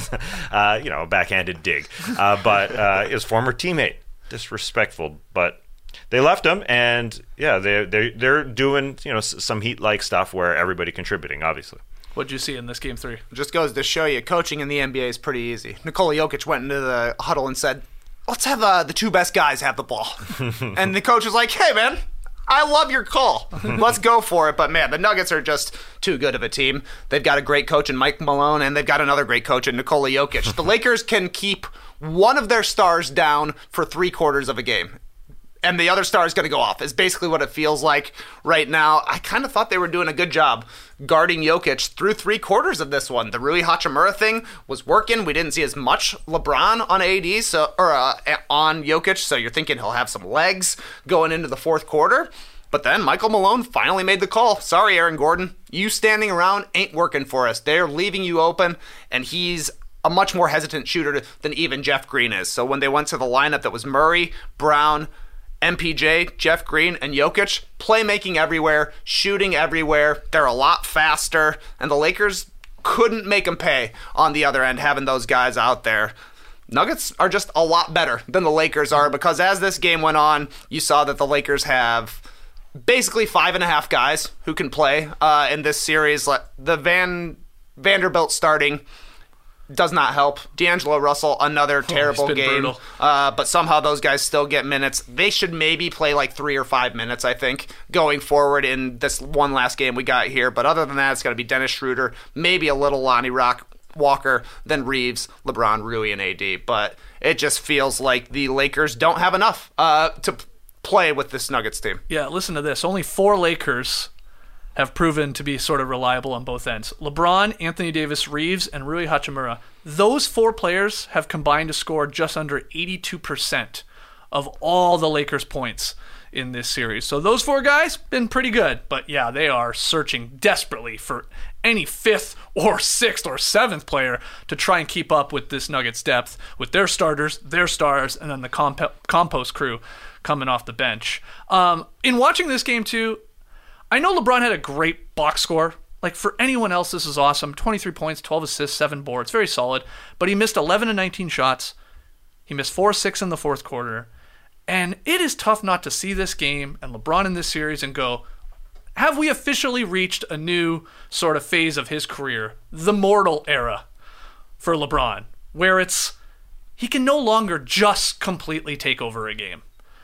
uh, you know, a backhanded dig. Uh, but uh, his former teammate. Disrespectful. But they left him, and yeah, they, they, they're doing, you know, some Heat-like stuff where everybody contributing, obviously. What'd you see in this game three? It just goes to show you, coaching in the N B A is pretty easy. Nikola Jokic went into the huddle and said, let's have uh, the two best guys have the ball. And the coach was like, hey, man, I love your call. Let's go for it. But, man, the Nuggets are just too good of a team. They've got a great coach in Mike Malone, and they've got another great coach in Nikola Jokic. The Lakers can keep one of their stars down for three quarters of a game, and the other star is going to go off, is basically what it feels like right now. I kind of thought they were doing a good job guarding Jokic through three quarters of this one. The Rui Hachimura thing was working. We didn't see as much LeBron on A D, so or uh, on Jokic, so you're thinking he'll have some legs going into the fourth quarter. But then Michael Malone finally made the call. Sorry, Aaron Gordon. You standing around ain't working for us. They're leaving you open, and he's a much more hesitant shooter than even Jeff Green is. So when they went to the lineup that was Murray, Brown, M P J, Jeff Green, and Jokic, playmaking everywhere, shooting everywhere. They're a lot faster, and the Lakers couldn't make them pay on the other end, having those guys out there. Nuggets are just a lot better than the Lakers are, because as this game went on, you saw that the Lakers have basically five and a half guys who can play uh, in this series. The Van Vanderbilt starting does not help. D'Angelo Russell, another terrible oh, game. Uh, but somehow those guys still get minutes. They should maybe play like three or five minutes, I think, going forward in this one last game we got here. But other than that, it's got to be Dennis Schroeder, maybe a little Lonnie Rock Walker, then Reeves, LeBron, Rui, and A D. But it just feels like the Lakers don't have enough uh, to play with this Nuggets team. Yeah, listen to this. Only four Lakers have proven to be sort of reliable on both ends. LeBron, Anthony Davis, Reeves, and Rui Hachimura. Those four players have combined to score just under eighty-two percent of all the Lakers' points in this series. So those four guys, been pretty good. But yeah, they are searching desperately for any fifth or sixth or seventh player to try and keep up with this Nuggets depth, with their starters, their stars, and then the comp- compost crew coming off the bench. Um, in watching this game too, I know LeBron had a great box score. Like, for anyone else, this is awesome. twenty-three points, twelve assists, seven boards. Very solid. But he missed eleven and nineteen shots. He missed four of six in the fourth quarter. And it is tough not to see this game and LeBron in this series and go, have we officially reached a new sort of phase of his career? The mortal era for LeBron, where it's, he can no longer just completely take over a game.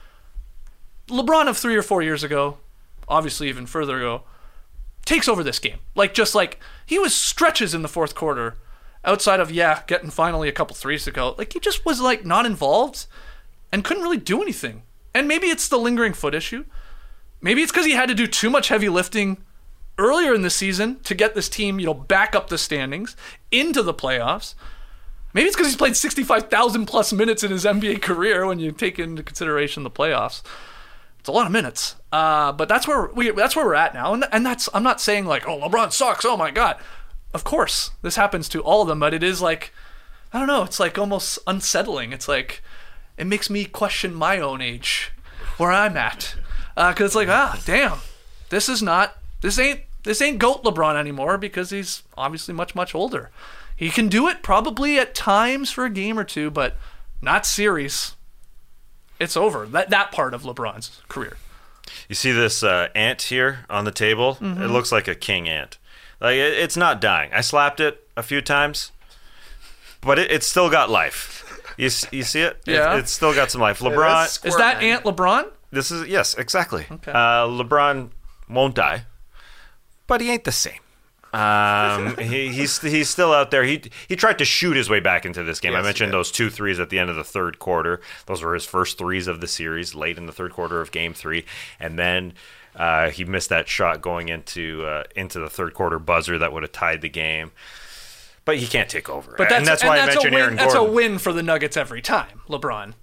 LeBron of three or four years ago, obviously even further ago, takes over this game. Like, just like, he was stretches in the fourth quarter, outside of, yeah, getting finally a couple threes to go. Like, he just was, like, not involved and couldn't really do anything. And maybe it's the lingering foot issue. Maybe it's because he had to do too much heavy lifting earlier in the season to get this team, you know, back up the standings into the playoffs. Maybe it's because he's played sixty-five thousand plus minutes in his N B A career when you take into consideration the playoffs. It's a lot of minutes, uh, but that's where we that's where we're at now, and and that's I'm not saying like, oh, LeBron sucks, oh my god. Of course, this happens to all of them, but it is like, I don't know, it's like almost unsettling. It's like, it makes me question my own age, where I'm at, because uh, it's like, ah, damn, this is not this ain't this ain't GOAT LeBron anymore, because he's obviously much much older. He can do it probably at times for a game or two, but not series. It's over. That that part of LeBron's career. You see this uh, ant here on the table? Mm-hmm. It looks like a king ant. Like it, it's not dying. I slapped it a few times, but it, it's still got life. You you see it? Yeah. It, it's still got some life. LeBron is, is that ant LeBron? This is yes, exactly. Okay. Uh, LeBron won't die, but he ain't the same. Um, he, he's he's still out there. He he tried to shoot his way back into this game. Yes, I mentioned those two threes at the end of the third quarter. Those were his first threes of the series, late in the third quarter of Game Three, and then uh, he missed that shot going into uh, into the third quarter buzzer that would have tied the game. But he can't take over. But that's, and that's and why that's I mentioned a win, Aaron That's Gordon. a win for the Nuggets every time, LeBron.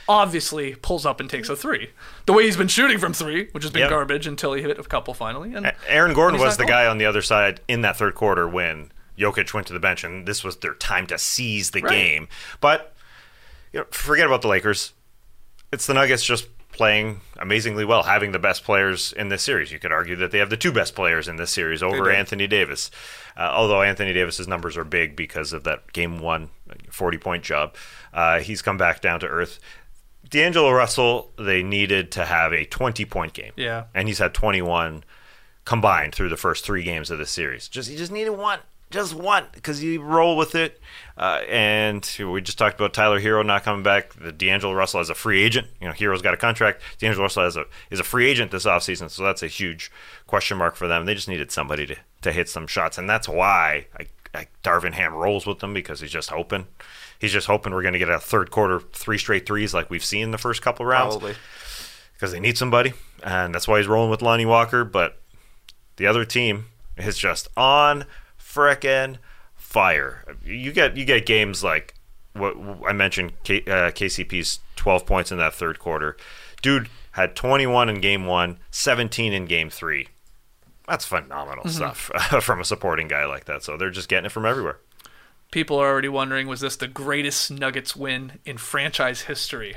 obviously pulls up and takes a three. The way he's been shooting from three, which has been Yep. garbage until he hit a couple finally. And Aaron Gordon and he's was the not guy going. on the other side in that third quarter when Jokic went to the bench, and this was their time to seize the Right. game. But you know, forget about the Lakers. It's the Nuggets just playing amazingly well, having the best players in this series. You could argue that they have the two best players in this series over do. Anthony Davis. Uh, although Anthony Davis's numbers are big because of that game one forty-point job. Uh, he's come back down to earth. D'Angelo Russell, they needed to have a twenty-point game. Yeah. And he's had twenty-one combined through the first three games of this series. Just He just needed one. Just one, because you roll with it. Uh, and we just talked about Tyler Hero not coming back. The D'Angelo Russell as a free agent. You know, Hero's got a contract. D'Angelo Russell has a, is a free agent this offseason, so that's a huge question mark for them. They just needed somebody to, to hit some shots, and that's why I, I, Darvin Ham rolls with them, because he's just hoping. He's just hoping we're going to get a third quarter, three straight threes like we've seen the first couple rounds. Probably. Because they need somebody, and that's why he's rolling with Lonnie Walker. But the other team is just on frickin' fire. You get you get games like what I mentioned, K, uh, K C P's twelve points in that third quarter. Dude had twenty-one in game one, seventeen in game three. That's phenomenal Mhm. stuff uh, from a supporting guy like that. So they're just getting it from everywhere. People are already wondering, was this the greatest Nuggets win in franchise history?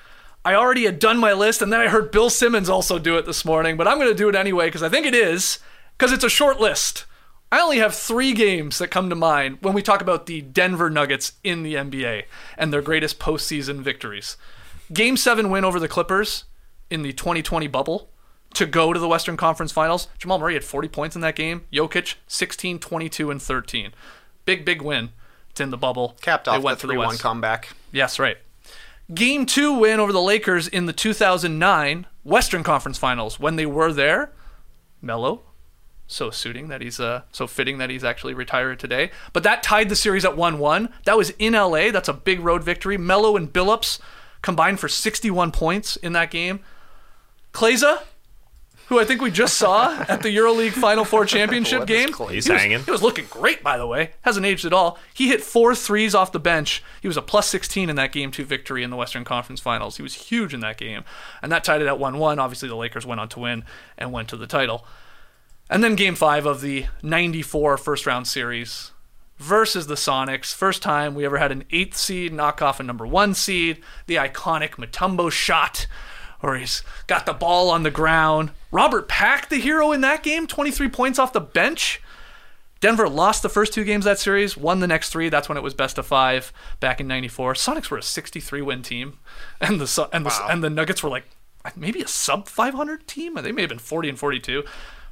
I already had done my list, and then I heard Bill Simmons also do it this morning, but I'm going to do it anyway because I think it is, because it's a short list. I only have three games that come to mind when we talk about the Denver Nuggets in the N B A and their greatest postseason victories. Game seven win over the Clippers in the twenty twenty bubble to go to the Western Conference Finals. Jamal Murray had forty points in that game. Jokic, sixteen, twenty-two, and thirteen. Big, big win. It's in the bubble. Capped They off went the to the three one West. comeback. Yes, right. Game two win over the Lakers in the two thousand nine Western Conference Finals. When they were there, Melo, so suiting that he's uh, so fitting that he's actually retired today. But that tied the series at one one. That was in L A. That's a big road victory. Melo and Billups combined for sixty-one points in that game. Kleza, who I think we just saw at the EuroLeague Final Four championship What is game. Kleza? He's he was, hanging. He was looking great, by the way. Hasn't aged at all. He hit four threes off the bench. He was a plus sixteen in that game two victory in the Western Conference Finals. He was huge in that game. And that tied it at one one. Obviously, the Lakers went on to win and went to the title. And then game five of the ninety-four first round series versus the Sonics. First time we ever had an eighth seed knock off a number one seed. The iconic Mutombo shot where he's got the ball on the ground. Robert Pack, the hero in that game, twenty-three points off the bench. Denver lost the first two games of that series, won the next three. That's when it was best of five back in ninety-four. Sonics were a sixty-three win team, and the and the Wow. and the Nuggets were like maybe a sub five hundred team. They may have been forty and forty-two.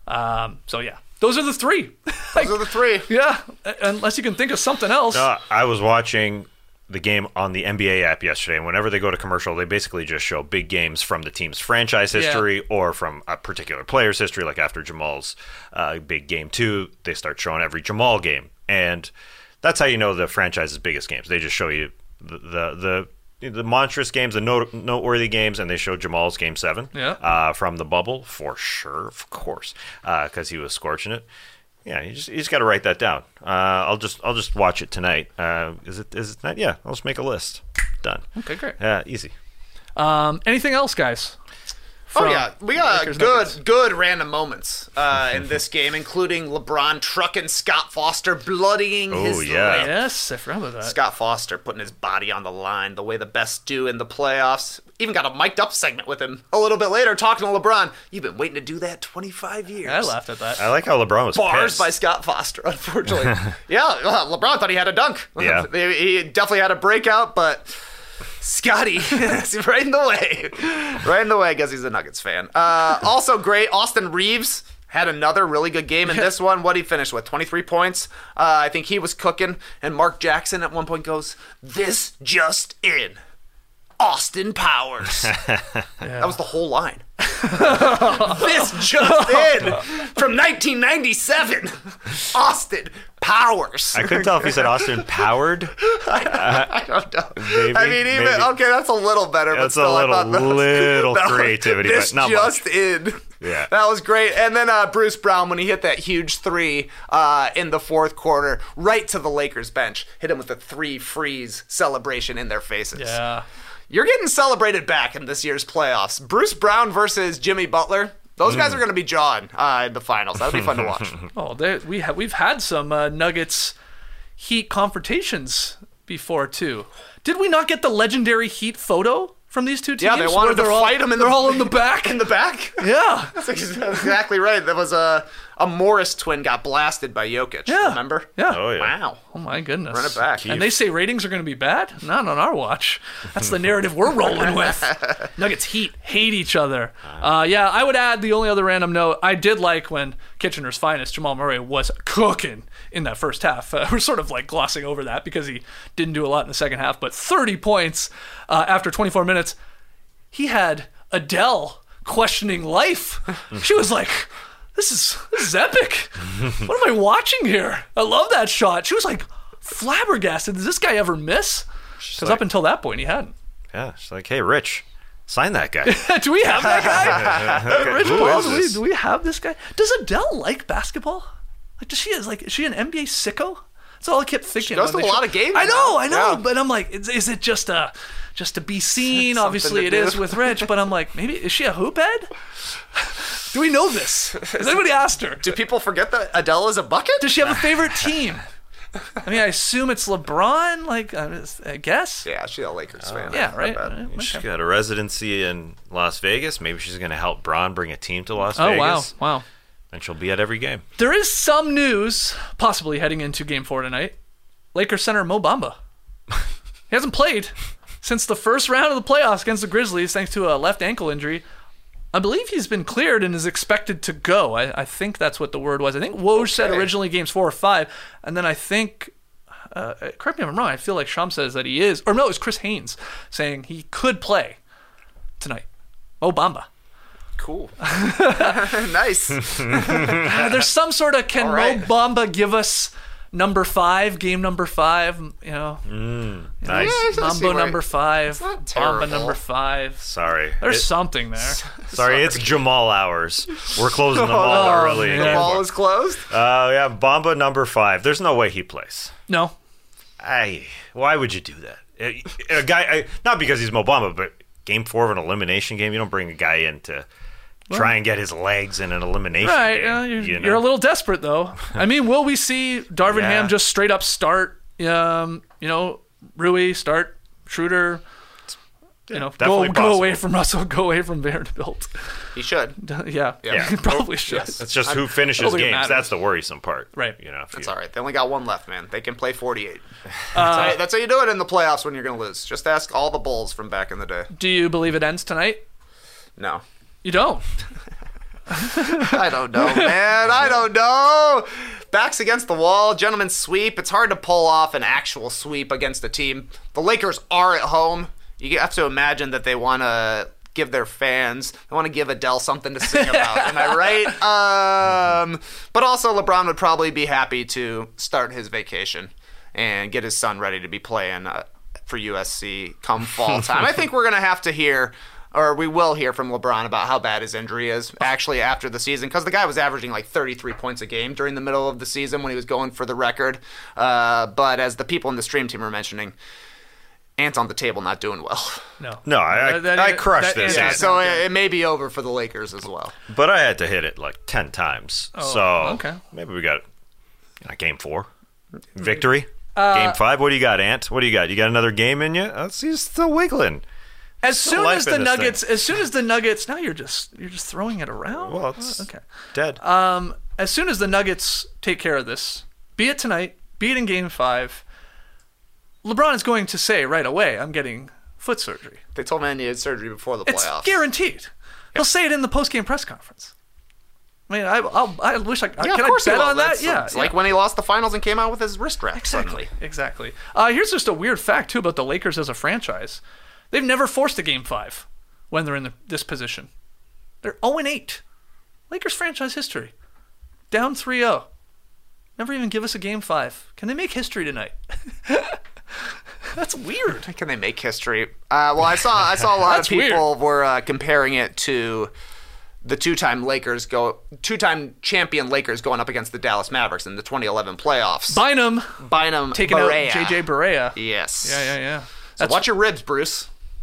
Um, so yeah, those are the three. Those are the three. Yeah, unless you can think of something else. Uh, I was watching the game on the N B A app yesterday, and whenever they go to commercial, they basically just show big games from the team's franchise history Yeah. or from a particular player's history. Like after Jamal's uh, big game two, they start showing every Jamal game, and that's how you know the franchise's biggest games. They just show you the the the, the monstrous games, the note, noteworthy games, and they show Jamal's game seven Yeah. uh, from the bubble for sure, of course, because he was scorching it. Yeah, you just you just got to write that down. Uh, I'll just I'll just watch it tonight. Uh, is it is it tonight? Yeah, I'll just make a list. Done. Okay, great. Yeah, easy. Um, anything else, guys? Oh From yeah, we got Lakers good, Nuggets? good random moments uh, in this game, including LeBron trucking Scott Foster, bloodying Oh, his yeah. leg. Yes, I forgot about that. Scott Foster putting his body on the line the way the best do in the playoffs. Even got a mic'd up segment with him a little bit later talking to LeBron. You've been waiting to do that twenty-five years. I laughed at that. I like how LeBron was Bars pissed. by Scott Foster, unfortunately. yeah, uh, LeBron thought he had a dunk. Yeah. he definitely had a breakout, but Scotty, right in the way. Right in the way, I guess he's a Nuggets fan. Uh, also great, Austin Reeves had another really good game in this one. What did he finish with? twenty-three points. Uh, I think he was cooking. And Mark Jackson at one point goes, "This just in. Austin Powers." That was the whole line. This just in from nineteen ninety-seven. Austin Powers. I couldn't tell if he said Austin Powered. I don't know. Maybe, I mean, even maybe. okay, that's a little better. That's but still, a little, I thought that was- little that was- creativity, this but not just much. in. Yeah. That was great. And then uh, Bruce Brown, when he hit that huge three uh, in the fourth quarter, right to the Lakers bench, hit him with a three freeze celebration in their faces. Yeah. you're getting celebrated back in this year's playoffs. Bruce Brown versus Jimmy Butler. Those guys are going to be jawing uh, in the finals. That'll be fun to watch. Oh, they, we have we've had some uh, Nuggets Heat confrontations before too. Did we not get the legendary Heat photo from these two teams? Yeah, they wanted to all, fight them in they're the all in the back. In the back? Yeah, that's exactly right. That was a a Morris twin got blasted by Jokic. Yeah. Remember? Yeah. Oh yeah. Wow. Oh my goodness. Run it back. And they say ratings are going to be bad? Not on our watch. That's the narrative we're rolling with. Nuggets Heat hate each other. Uh, yeah, I would add the only other random note. I did like when Kitchener's finest, Jamal Murray, was cooking in that first half. Uh, we're sort of like glossing over that because he didn't do a lot in the second half, but thirty points uh, after twenty-four minutes. He had Adele questioning life. She was like, This is this is epic. What am I watching here? I love that shot. She was like flabbergasted. Does this guy ever miss? Because like, up until that point, he hadn't. Yeah, she's like, hey, Rich, sign that guy. Do we have that guy? Rich Who Paul, is do, we, this? do we have this guy? Does Adele like basketball? Like, does she is like is she an N B A sicko? That's all I kept thinking. She goes to a they lot show- of games I know, now. I know, Yeah. but I'm like, is, is it just a just to be seen? Something Obviously, to it is do. with Rich, but I'm like, maybe is she a hoop head? Do we know this? Has anybody asked her? Do people forget that Adele is a bucket? Does she have a favorite team? I mean, I assume it's LeBron. Like, I I guess. Yeah, she's a Lakers fan. Yeah, right. Not bad. Okay. She's got a residency in Las Vegas. Maybe she's going to help Braun bring a team to Las Oh Vegas. wow, wow. And she'll be at every game. There is some news, possibly heading into Game Four tonight. Lakers center Mo Bamba. He hasn't played since the first round of the playoffs against the Grizzlies, thanks to a left ankle injury. I believe he's been cleared and is expected to go. I, I think that's what the word was. I think Woj Okay. said originally games four or five, and then I think, uh, correct me if I'm wrong, I feel like Sham says that he is, or no, it was Chris Haynes saying he could play tonight. Mo Bamba. Cool. Nice. Uh, there's some sort of, can All right. Mo Bamba give us number five, game number five, you know? Mm, You nice. know, I see Mambo where- number five, It's not Bamba terrible. number five. Sorry. There's It- something there. Sorry, it's Jamal hours. We're closing the mall Oh, early. man. The ball is closed. Uh, yeah, Bamba number five. There's no way he plays. No. I. Why would you do that? A, a guy, I, not because he's Mo Bamba, but game four of an elimination game, you don't bring a guy in to try and get his legs in an elimination Right. game. Uh, you're, you know? you're a little desperate, though. I mean, will we see Darvin Yeah. Ham just straight up start, um, you know, Rui, start Schroeder, you know, go, definitely go possible. away from Russell, go away from Vanderbilt. He should. Yeah. Yeah. He probably should. Yes. It's just I- who I finishes don't think it games. matters. That's the worrisome part. Right. You know, if That's you- all right. They only got one left, man. They can play forty-eight. Uh, that's, how, that's how you do it in the playoffs when you're going to lose. Just ask all the Bulls from back in the day. Do you believe it ends tonight? No. You don't. I don't know, man. I don't know. Backs against the wall, gentlemen sweep. It's hard to pull off an actual sweep against a team. The Lakers are at home. You have to imagine that they want to give their fans, they want to give Adele something to sing about. Am I right? Um, but also, LeBron would probably be happy to start his vacation and get his son ready to be playing uh, for U S C come fall time. I think we're going to have to hear, or we will hear from LeBron about how bad his injury is actually after the season, because the guy was averaging like thirty-three points a game during the middle of the season when he was going for the record. Uh, but as the people in the stream team are mentioning, Ant's on the table not doing well. No. No, I, That- that- I, I crushed that- this. yeah, Yeah, season. so it, it may be over for the Lakers as well. But I had to hit it like ten times. Oh, so okay. maybe we got you know, game four. Victory? Uh, game five? What do you got, Ant? What do you got? You got another game in you? Uh, see, you're still wiggling. As Still soon life as in the this Nuggets, as soon as the Nuggets, now you're just you're just throwing it around. Well, it's Oh, okay. dead. Um, as soon as the Nuggets take care of this, be it tonight, be it in Game Five, LeBron is going to say right away, "I'm getting foot surgery." They told me I needed surgery before the It's playoffs. guaranteed. He'll say it in the post-game press conference. I mean, I I'll, I wish I Yeah, can of I course he bet will. on that. That's- Yeah, it's yeah. like when he lost the finals and came out with his wrist wrap Exactly. suddenly. Exactly. Uh, here's just a weird fact too about the Lakers as a franchise. They've never forced a game five when they're in the, this position. They're oh and eight. Lakers franchise history. Down three oh. Never even give us a game five. Can they make history tonight? That's weird. Can they make history? Uh, well, I saw I saw a lot of That's weird. people were uh, comparing it to the two-time Lakers go two-time champion Lakers going up against the Dallas Mavericks in the twenty eleven playoffs. Bynum Bynum taking Barea. out J J Barea. Yes. Yeah, yeah, yeah. So watch your ribs, Bruce.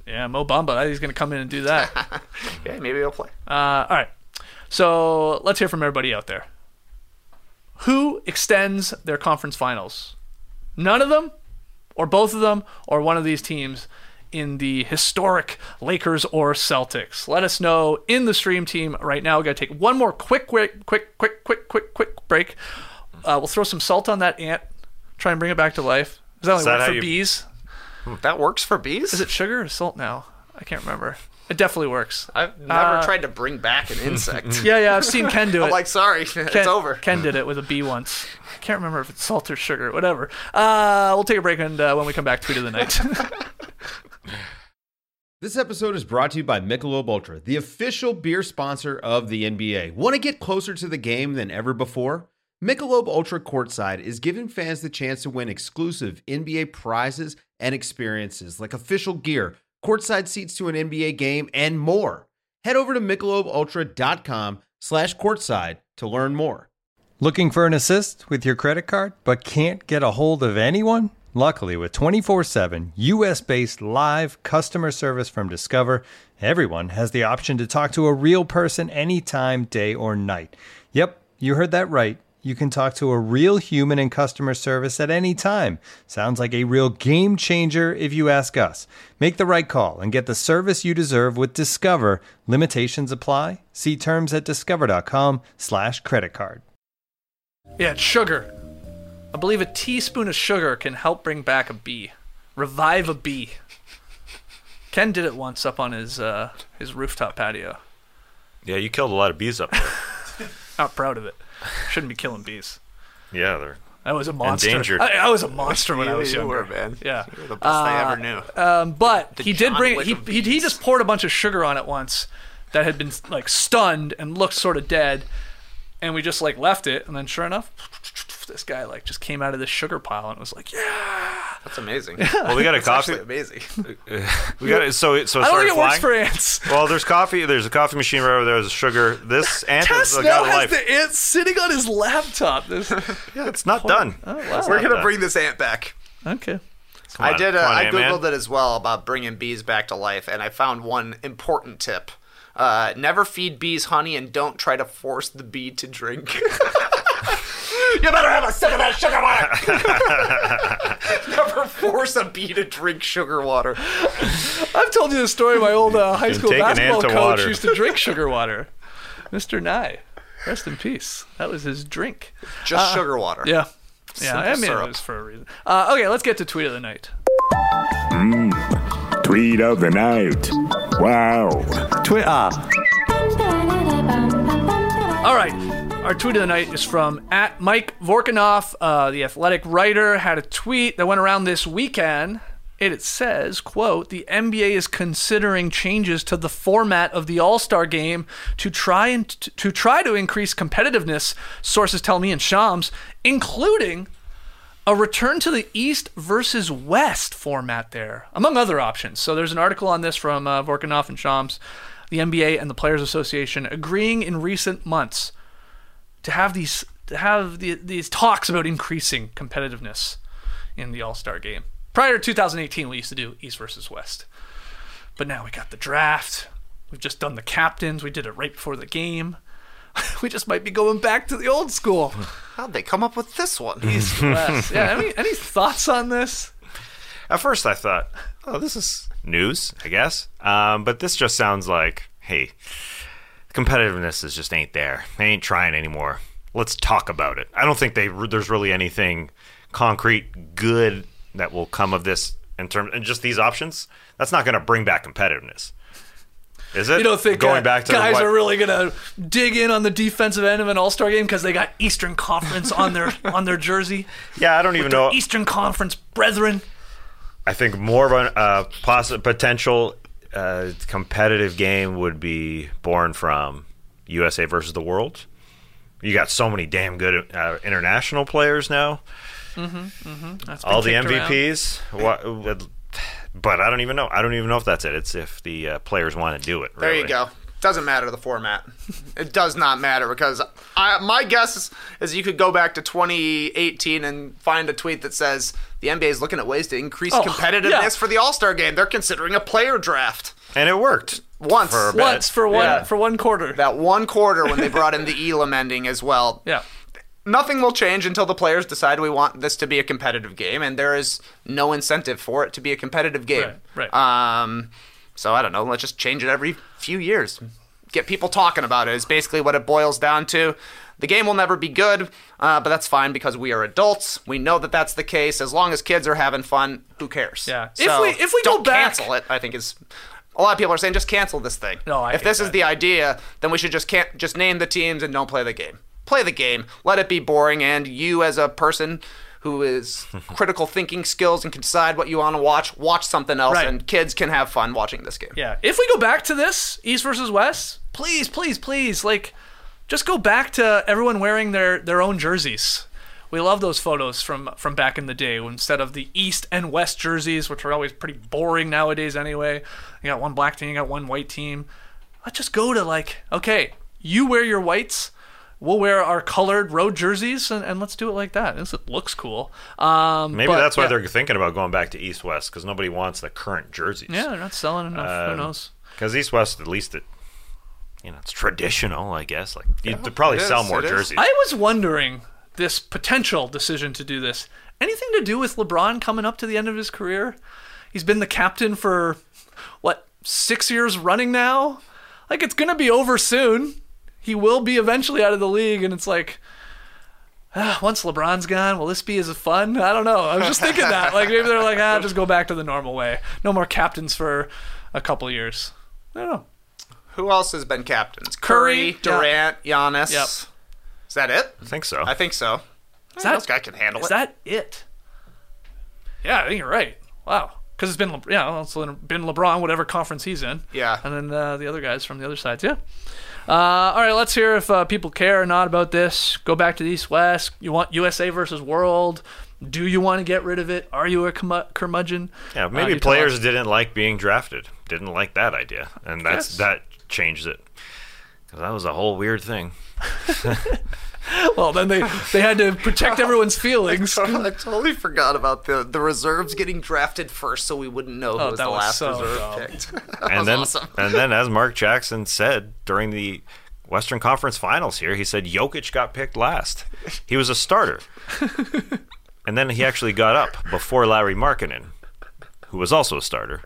Yeah, Mo Bamba. He's going to come in and do that. Yeah, maybe he'll play. Uh, all right. So let's hear from everybody out there. Who extends their conference finals? None of them? Or both of them? Or one of these teams in the historic Lakers or Celtics? Let us know in the stream team right now. We've got to take one more quick, quick, quick, quick, quick, quick, quick break. Uh, we'll throw some salt on that ant. Try and bring it back to life. Does that only Is that work how for you- bees? That works for bees? Is it sugar or salt now? I can't remember. It definitely works. I've never Uh, tried to bring back an insect. Yeah, yeah, I've seen Ken do it. I'm like, sorry, it's Ken, over. Ken did it with a bee once. I can't remember if it's salt or sugar, whatever. Uh, we'll take a break, and uh, when we come back, tweet of the night. This episode is brought to you by Michelob Ultra, the official beer sponsor of the N B A. Want to get closer to the game than ever before? Michelob Ultra Courtside is giving fans the chance to win exclusive N B A prizes and experiences like official gear, courtside seats to an N B A game, and more. Head over to michelobultra.com slash courtside to learn more. Looking for an assist with your credit card but can't get a hold of anyone? Luckily, with twenty-four seven U S-based live customer service from Discover, everyone has the option to talk to a real person anytime, day or night. Yep, you heard that right. You can talk to a real human in customer service at any time. Sounds like a real game changer if you ask us. Make the right call and get the service you deserve with Discover. Limitations apply. See terms at discover.com slash credit card. Yeah, it's sugar. I believe a teaspoon of sugar can help bring back a bee. Revive a bee. Ken did it once up on his uh, his rooftop patio. Yeah, you killed a lot of bees up there. Not proud of it. Shouldn't be killing bees. Yeah, they're I was a monster. endangered. I, I was a monster when You- I was you younger. were, man. Yeah, You were the best I Uh, ever knew. Um, but The he did John bring. Wick He, of he he just poured a bunch of sugar on it once, that had been like stunned and looked sort of dead, and we just like left it, and then sure enough, this guy like just came out of this sugar pile and was like, yeah. That's amazing. Well, we got a That's coffee. actually amazing. We got it. So it so it I don't started think it works flying. for ants. Well, there's coffee. There's a coffee machine right over there. There's sugar. This ant Tess has now got a has life. the ant sitting on his laptop. This, yeah, it's not done. Oh, wow. We're not gonna done. bring this ant back. Okay. Come I on, did. Uh, come on, I Ant-Man. googled it as well about bringing bees back to life, and I found one important tip: uh, never feed bees honey, and don't try to force the bee to drink. You better have a sip of that sugar water. Never force a bee to drink sugar water. I've told you the story. My old uh, high Can school take an basketball ant to coach water. used to drink sugar water. Mister Nye, rest in peace. That was his drink. Just Uh, sugar water. Yeah. Yeah, Simple I mean, syrup. it was for a reason. Uh, okay, let's get to tweet of the night. Mm, tweet of the night. Wow. Twitter. All right. Our tweet of the night is from at Mike Vorkanoff, uh, the Athletic writer, had a tweet that went around this weekend. It says, quote, the N B A is considering changes to the format of the All-Star game to try and to try to increase competitiveness, sources tell me in Shams, including a return to the East versus West format there, among other options. So there's an article on this from uh, Vorkanoff and Shams, the N B A and the Players Association agreeing in recent months to have these to have the, these talks about increasing competitiveness in the All-Star game. Prior to two thousand eighteen, we used to do East versus West. But now we got the draft. We've just done the captains. We did it right before the game. We just might be going back to the old school. How'd they come up with this one? East, West. Yeah, any, any thoughts on this? At first, I thought, oh, this is news, I guess. Um, but this just sounds like, hey, competitiveness is just ain't there. They ain't trying anymore. Let's talk about it. I don't think they there's really anything concrete good that will come of this in terms and just these options. That's not going to bring back competitiveness. Is it? You don't think going uh, back to guys what, are really going to dig in on the defensive end of an All-Star game because they got Eastern Conference on their on their jersey? Yeah, I don't even with their know. Eastern Conference brethren. I think more of a uh, poss- potential uh, competitive game would be born from U S A versus the world. You got so many damn good uh, international players now. Mm-hmm, mm-hmm. That's All the been M kicked V around. Ps. What, but I don't even know. I don't even know if that's it. It's if the uh, players want to do it. There Really. you go. Doesn't matter the format. It does not matter because I, my guess is, is you could go back to twenty eighteen and find a tweet that says the N B A is looking at ways to increase Oh, competitiveness yeah. for the All-Star game. They're considering a player draft. And it worked. Once. For a bit. Once for one Yeah. for one quarter. That one quarter when they brought in the Elam ending as well. Yeah. Nothing will change until the players decide we want this to be a competitive game, and there is no incentive for it to be a competitive game. Right, right. Um, so I don't know. Let's just change it every few years. Get people talking about it is basically what it boils down to. The game will never be good, uh, but that's fine because we are adults. We know that that's the case. As long as kids are having fun, who cares? Yeah. So If we- if we go don't back- cancel it, I think is. A lot of people are saying just cancel this thing. No, I if hate this is that. the idea, then we should just can't just name the teams and don't play the game. Play the game. Let it be boring, and you as a person who is critical thinking skills and can decide what you want to watch, watch something else, Right. and kids can have fun watching this game. Yeah. If we go back to this, East versus West, please, please, please, like, just go back to everyone wearing their, their own jerseys. We love those photos from, from back in the day instead of the East and West jerseys, which are always pretty boring nowadays anyway. You got one black team, you got one white team. Let's just go to, like, okay, you wear your whites, we'll wear our colored road jerseys, and, and let's do it like that. This it looks cool. Um, Maybe but, that's why yeah. they're thinking about going back to East-West, because nobody wants the current jerseys. Yeah, they're not selling enough. Who knows? Because East-West, at least, it, you know, it's traditional, I guess. Like you'd probably it is, sell more it is. jerseys. I was wondering this potential decision to do this. Anything to do with LeBron coming up to the end of his career? He's been the captain for, what, six years running now? Like, it's going to be over soon. He will be eventually out of the league, and it's like, ah, once LeBron's gone, will this be as fun? I don't know. I was just thinking that. Like, maybe they're like, ah, just go back to the normal way. No more captains for a couple years. I don't know. Who else has been captains? Curry, Curry, Durant, Giannis. Yep. Is that it? I think so. I think so. Is that, that- this guy can handle Is it. that it? Yeah, I think you're right. Wow. Because it's been, Le- yeah, well, it's been LeBron, whatever conference he's in. Yeah. And then uh, the other guys from the other sides, yeah. Uh, all right, let's hear if uh, people care or not about this. Go back to the East-West. You want U S A versus World. Do you want to get rid of it? Are you a curmu- curmudgeon? Yeah, Uh, maybe you tell players us. didn't like being drafted. Didn't like that idea, and that's Yes. that changed it. Because that was a whole weird thing. Well, then they, they had to protect everyone's feelings. I totally forgot about the, the reserves getting drafted first, so we wouldn't know who Oh, was that the was last so reserve dumb. picked. that and was then, awesome. and then, as Mark Jackson said during the Western Conference Finals here, he said Jokic got picked last. He was a starter. And then he actually got up before Larry Markkinen, who was also a starter.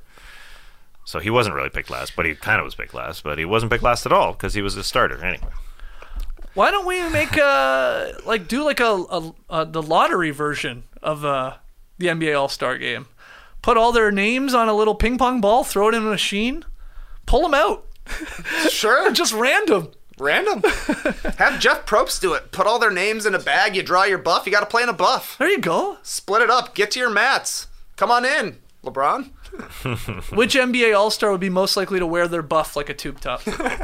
So he wasn't really picked last, but he kind of was picked last. But he wasn't picked last at all because he was a starter anyway. Why don't we make a like do like a, a, a the lottery version of uh, the N B A All-Star Game? Put all their names on a little ping pong ball, throw it in a machine, pull them out. Sure. Just random. Random. Have Jeff Probst do it. Put all their names in a bag. You draw your buff. You got to play in a buff. There you go. Split it up. Get to your mats. Come on in, LeBron. Which N B A All-Star would be most likely to wear their buff like a tube top?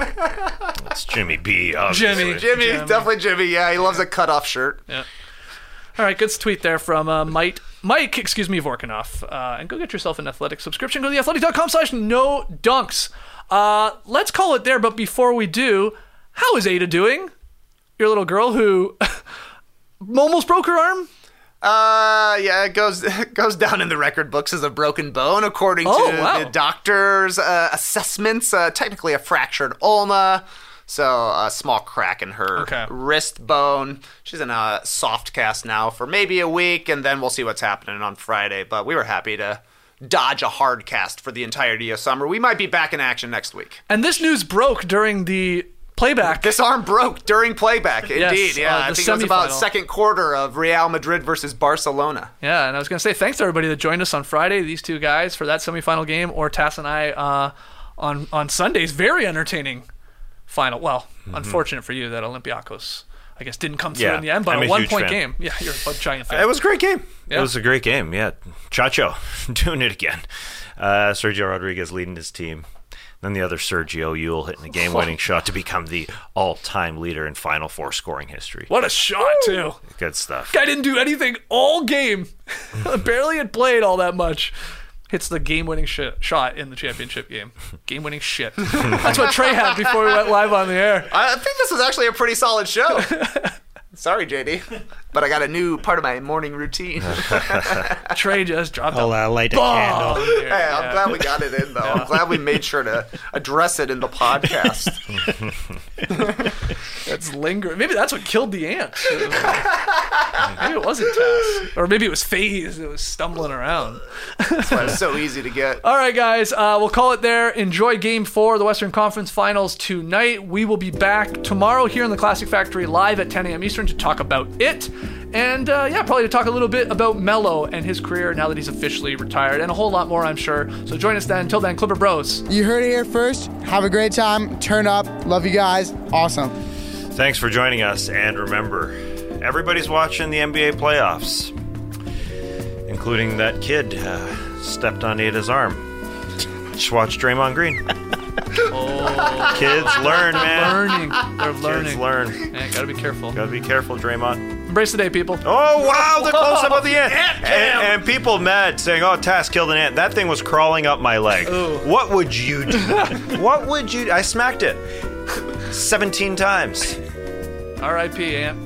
It's Jimmy B, obviously. Jimmy. Jimmy, Jimmy. definitely Jimmy. Yeah, he loves a cutoff shirt. Yeah. All right, good tweet there from uh, Mike, Mike, excuse me, Vorkanoff. Uh, and go get yourself an Athletic subscription. Go to theathletic.com slash no dunks. Uh, let's call it there, but before we do, how is Ada doing? Your little girl who almost broke her arm? Uh, yeah, it goes it goes down in the record books as a broken bone, according Oh, to wow. the doctor's uh, assessments. Uh, technically a fractured ulna, so a small crack in her Okay. wrist bone. She's in a soft cast now for maybe a week, and then we'll see what's happening on Friday. But we were happy to dodge a hard cast for the entirety of summer. We might be back in action next week. And this news broke during the playback. This arm broke during playback. Yes, Indeed, yeah. uh, I the think it was about semifinal. second quarter of Real Madrid versus Barcelona. Yeah, and I was going to say thanks to everybody that joined us on Friday, these two guys, for that semifinal game, or Tass and I uh, on, on Sunday's very entertaining final. Well, Mm-hmm. unfortunate for you that Olympiacos, I guess, didn't come through Yeah, in the end, but I'm a a one-point huge fan. game. Yeah, you're a giant fan. It was a great game. Yeah. It was a great game, yeah. Chacho doing it again. Uh, Sergio Rodriguez leading his team. Then the other Sergio Yule hitting the game-winning shot to become the all-time leader in Final Four scoring history. What a shot, too. Good stuff. Guy didn't do anything all game. Barely had played all that much. hits the game-winning sh- shot in the championship game. Game-winning shit. That's what Trey had before we went live on the air. I think this was actually a pretty solid show. Sorry, J D, but I got a new part of my morning routine. Trey just dropped I'll a uh, light a bomb candle. here. Hey, I'm Yeah. glad we got it in, though. I'm glad we made sure to address it in the podcast. That's lingering. Maybe that's what killed the ant. Maybe it wasn't Tess. Or maybe it was FaZe. It was stumbling around. That's why it's so easy to get. All right, guys. Uh, we'll call it there. Enjoy Game four of the Western Conference Finals tonight. We will be back tomorrow here in the Classic Factory live at ten a.m. Eastern to talk about it. And, uh, yeah, probably to talk a little bit about Melo and his career now that he's officially retired. And a whole lot more, I'm sure. So join us then. Until then, Clipper Bros. You heard it here first. Have a great time. Turn up. Love you guys. Awesome. Thanks for joining us, and remember, everybody's watching the N B A playoffs, including that kid uh, stepped on Ada's arm. Just watch Draymond Green. Oh. Kids learn, man. Learning. They're learning. Kids learn. Man, gotta be careful. Gotta be careful, Draymond. Embrace the day, people. Oh, wow, the close-up of the ant. Ant and, and people mad saying, oh, Tass killed an ant. That thing was crawling up my leg. Ooh. What would you do? What would you... I smacked it seventeen times. R I P Ant.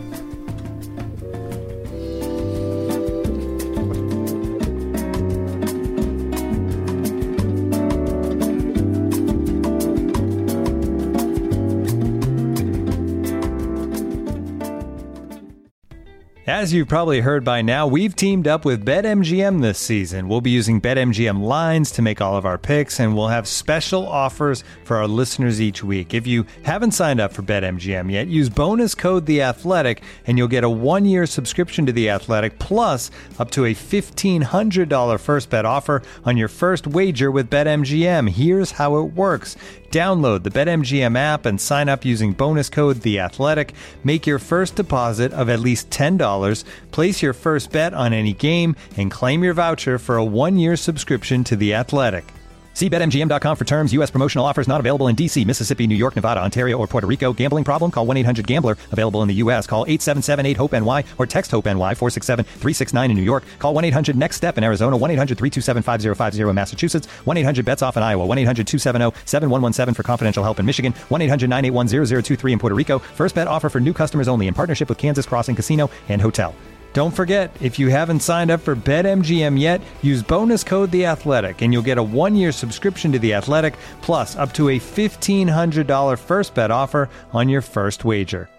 As you've probably heard by now, we've teamed up with BetMGM this season. We'll be using BetMGM lines to make all of our picks, and we'll have special offers for our listeners each week. If you haven't signed up for BetMGM yet, use bonus code The Athletic, and you'll get a one-year subscription to The Athletic, plus up to a fifteen hundred dollars first bet offer on your first wager with BetMGM. Here's how it works. Download the BetMGM app and sign up using bonus code The Athletic. Make your first deposit of at least ten dollars, place your first bet on any game, and claim your voucher for a one-year subscription to The Athletic. See Bet M G M dot com for terms. U S promotional offers not available in D C, Mississippi, New York, Nevada, Ontario, or Puerto Rico. Gambling problem? Call one eight hundred gambler. Available in the U S. Call eight seven seven eight hope N Y or text HOPE-NY four six seven three six nine in New York. Call one eight hundred next step in Arizona. one eight hundred three two seven five zero five zero in Massachusetts. one eight hundred bets off in Iowa. one eight hundred two seven zero seven one one seven for confidential help in Michigan. one eight hundred nine eight one zero zero two three in Puerto Rico. First bet offer for new customers only in partnership with Kansas Crossing Casino and Hotel. Don't forget, if you haven't signed up for BetMGM yet, use bonus code The Athletic, and you'll get a one-year subscription to The Athletic, plus up to a fifteen hundred dollars first bet offer on your first wager.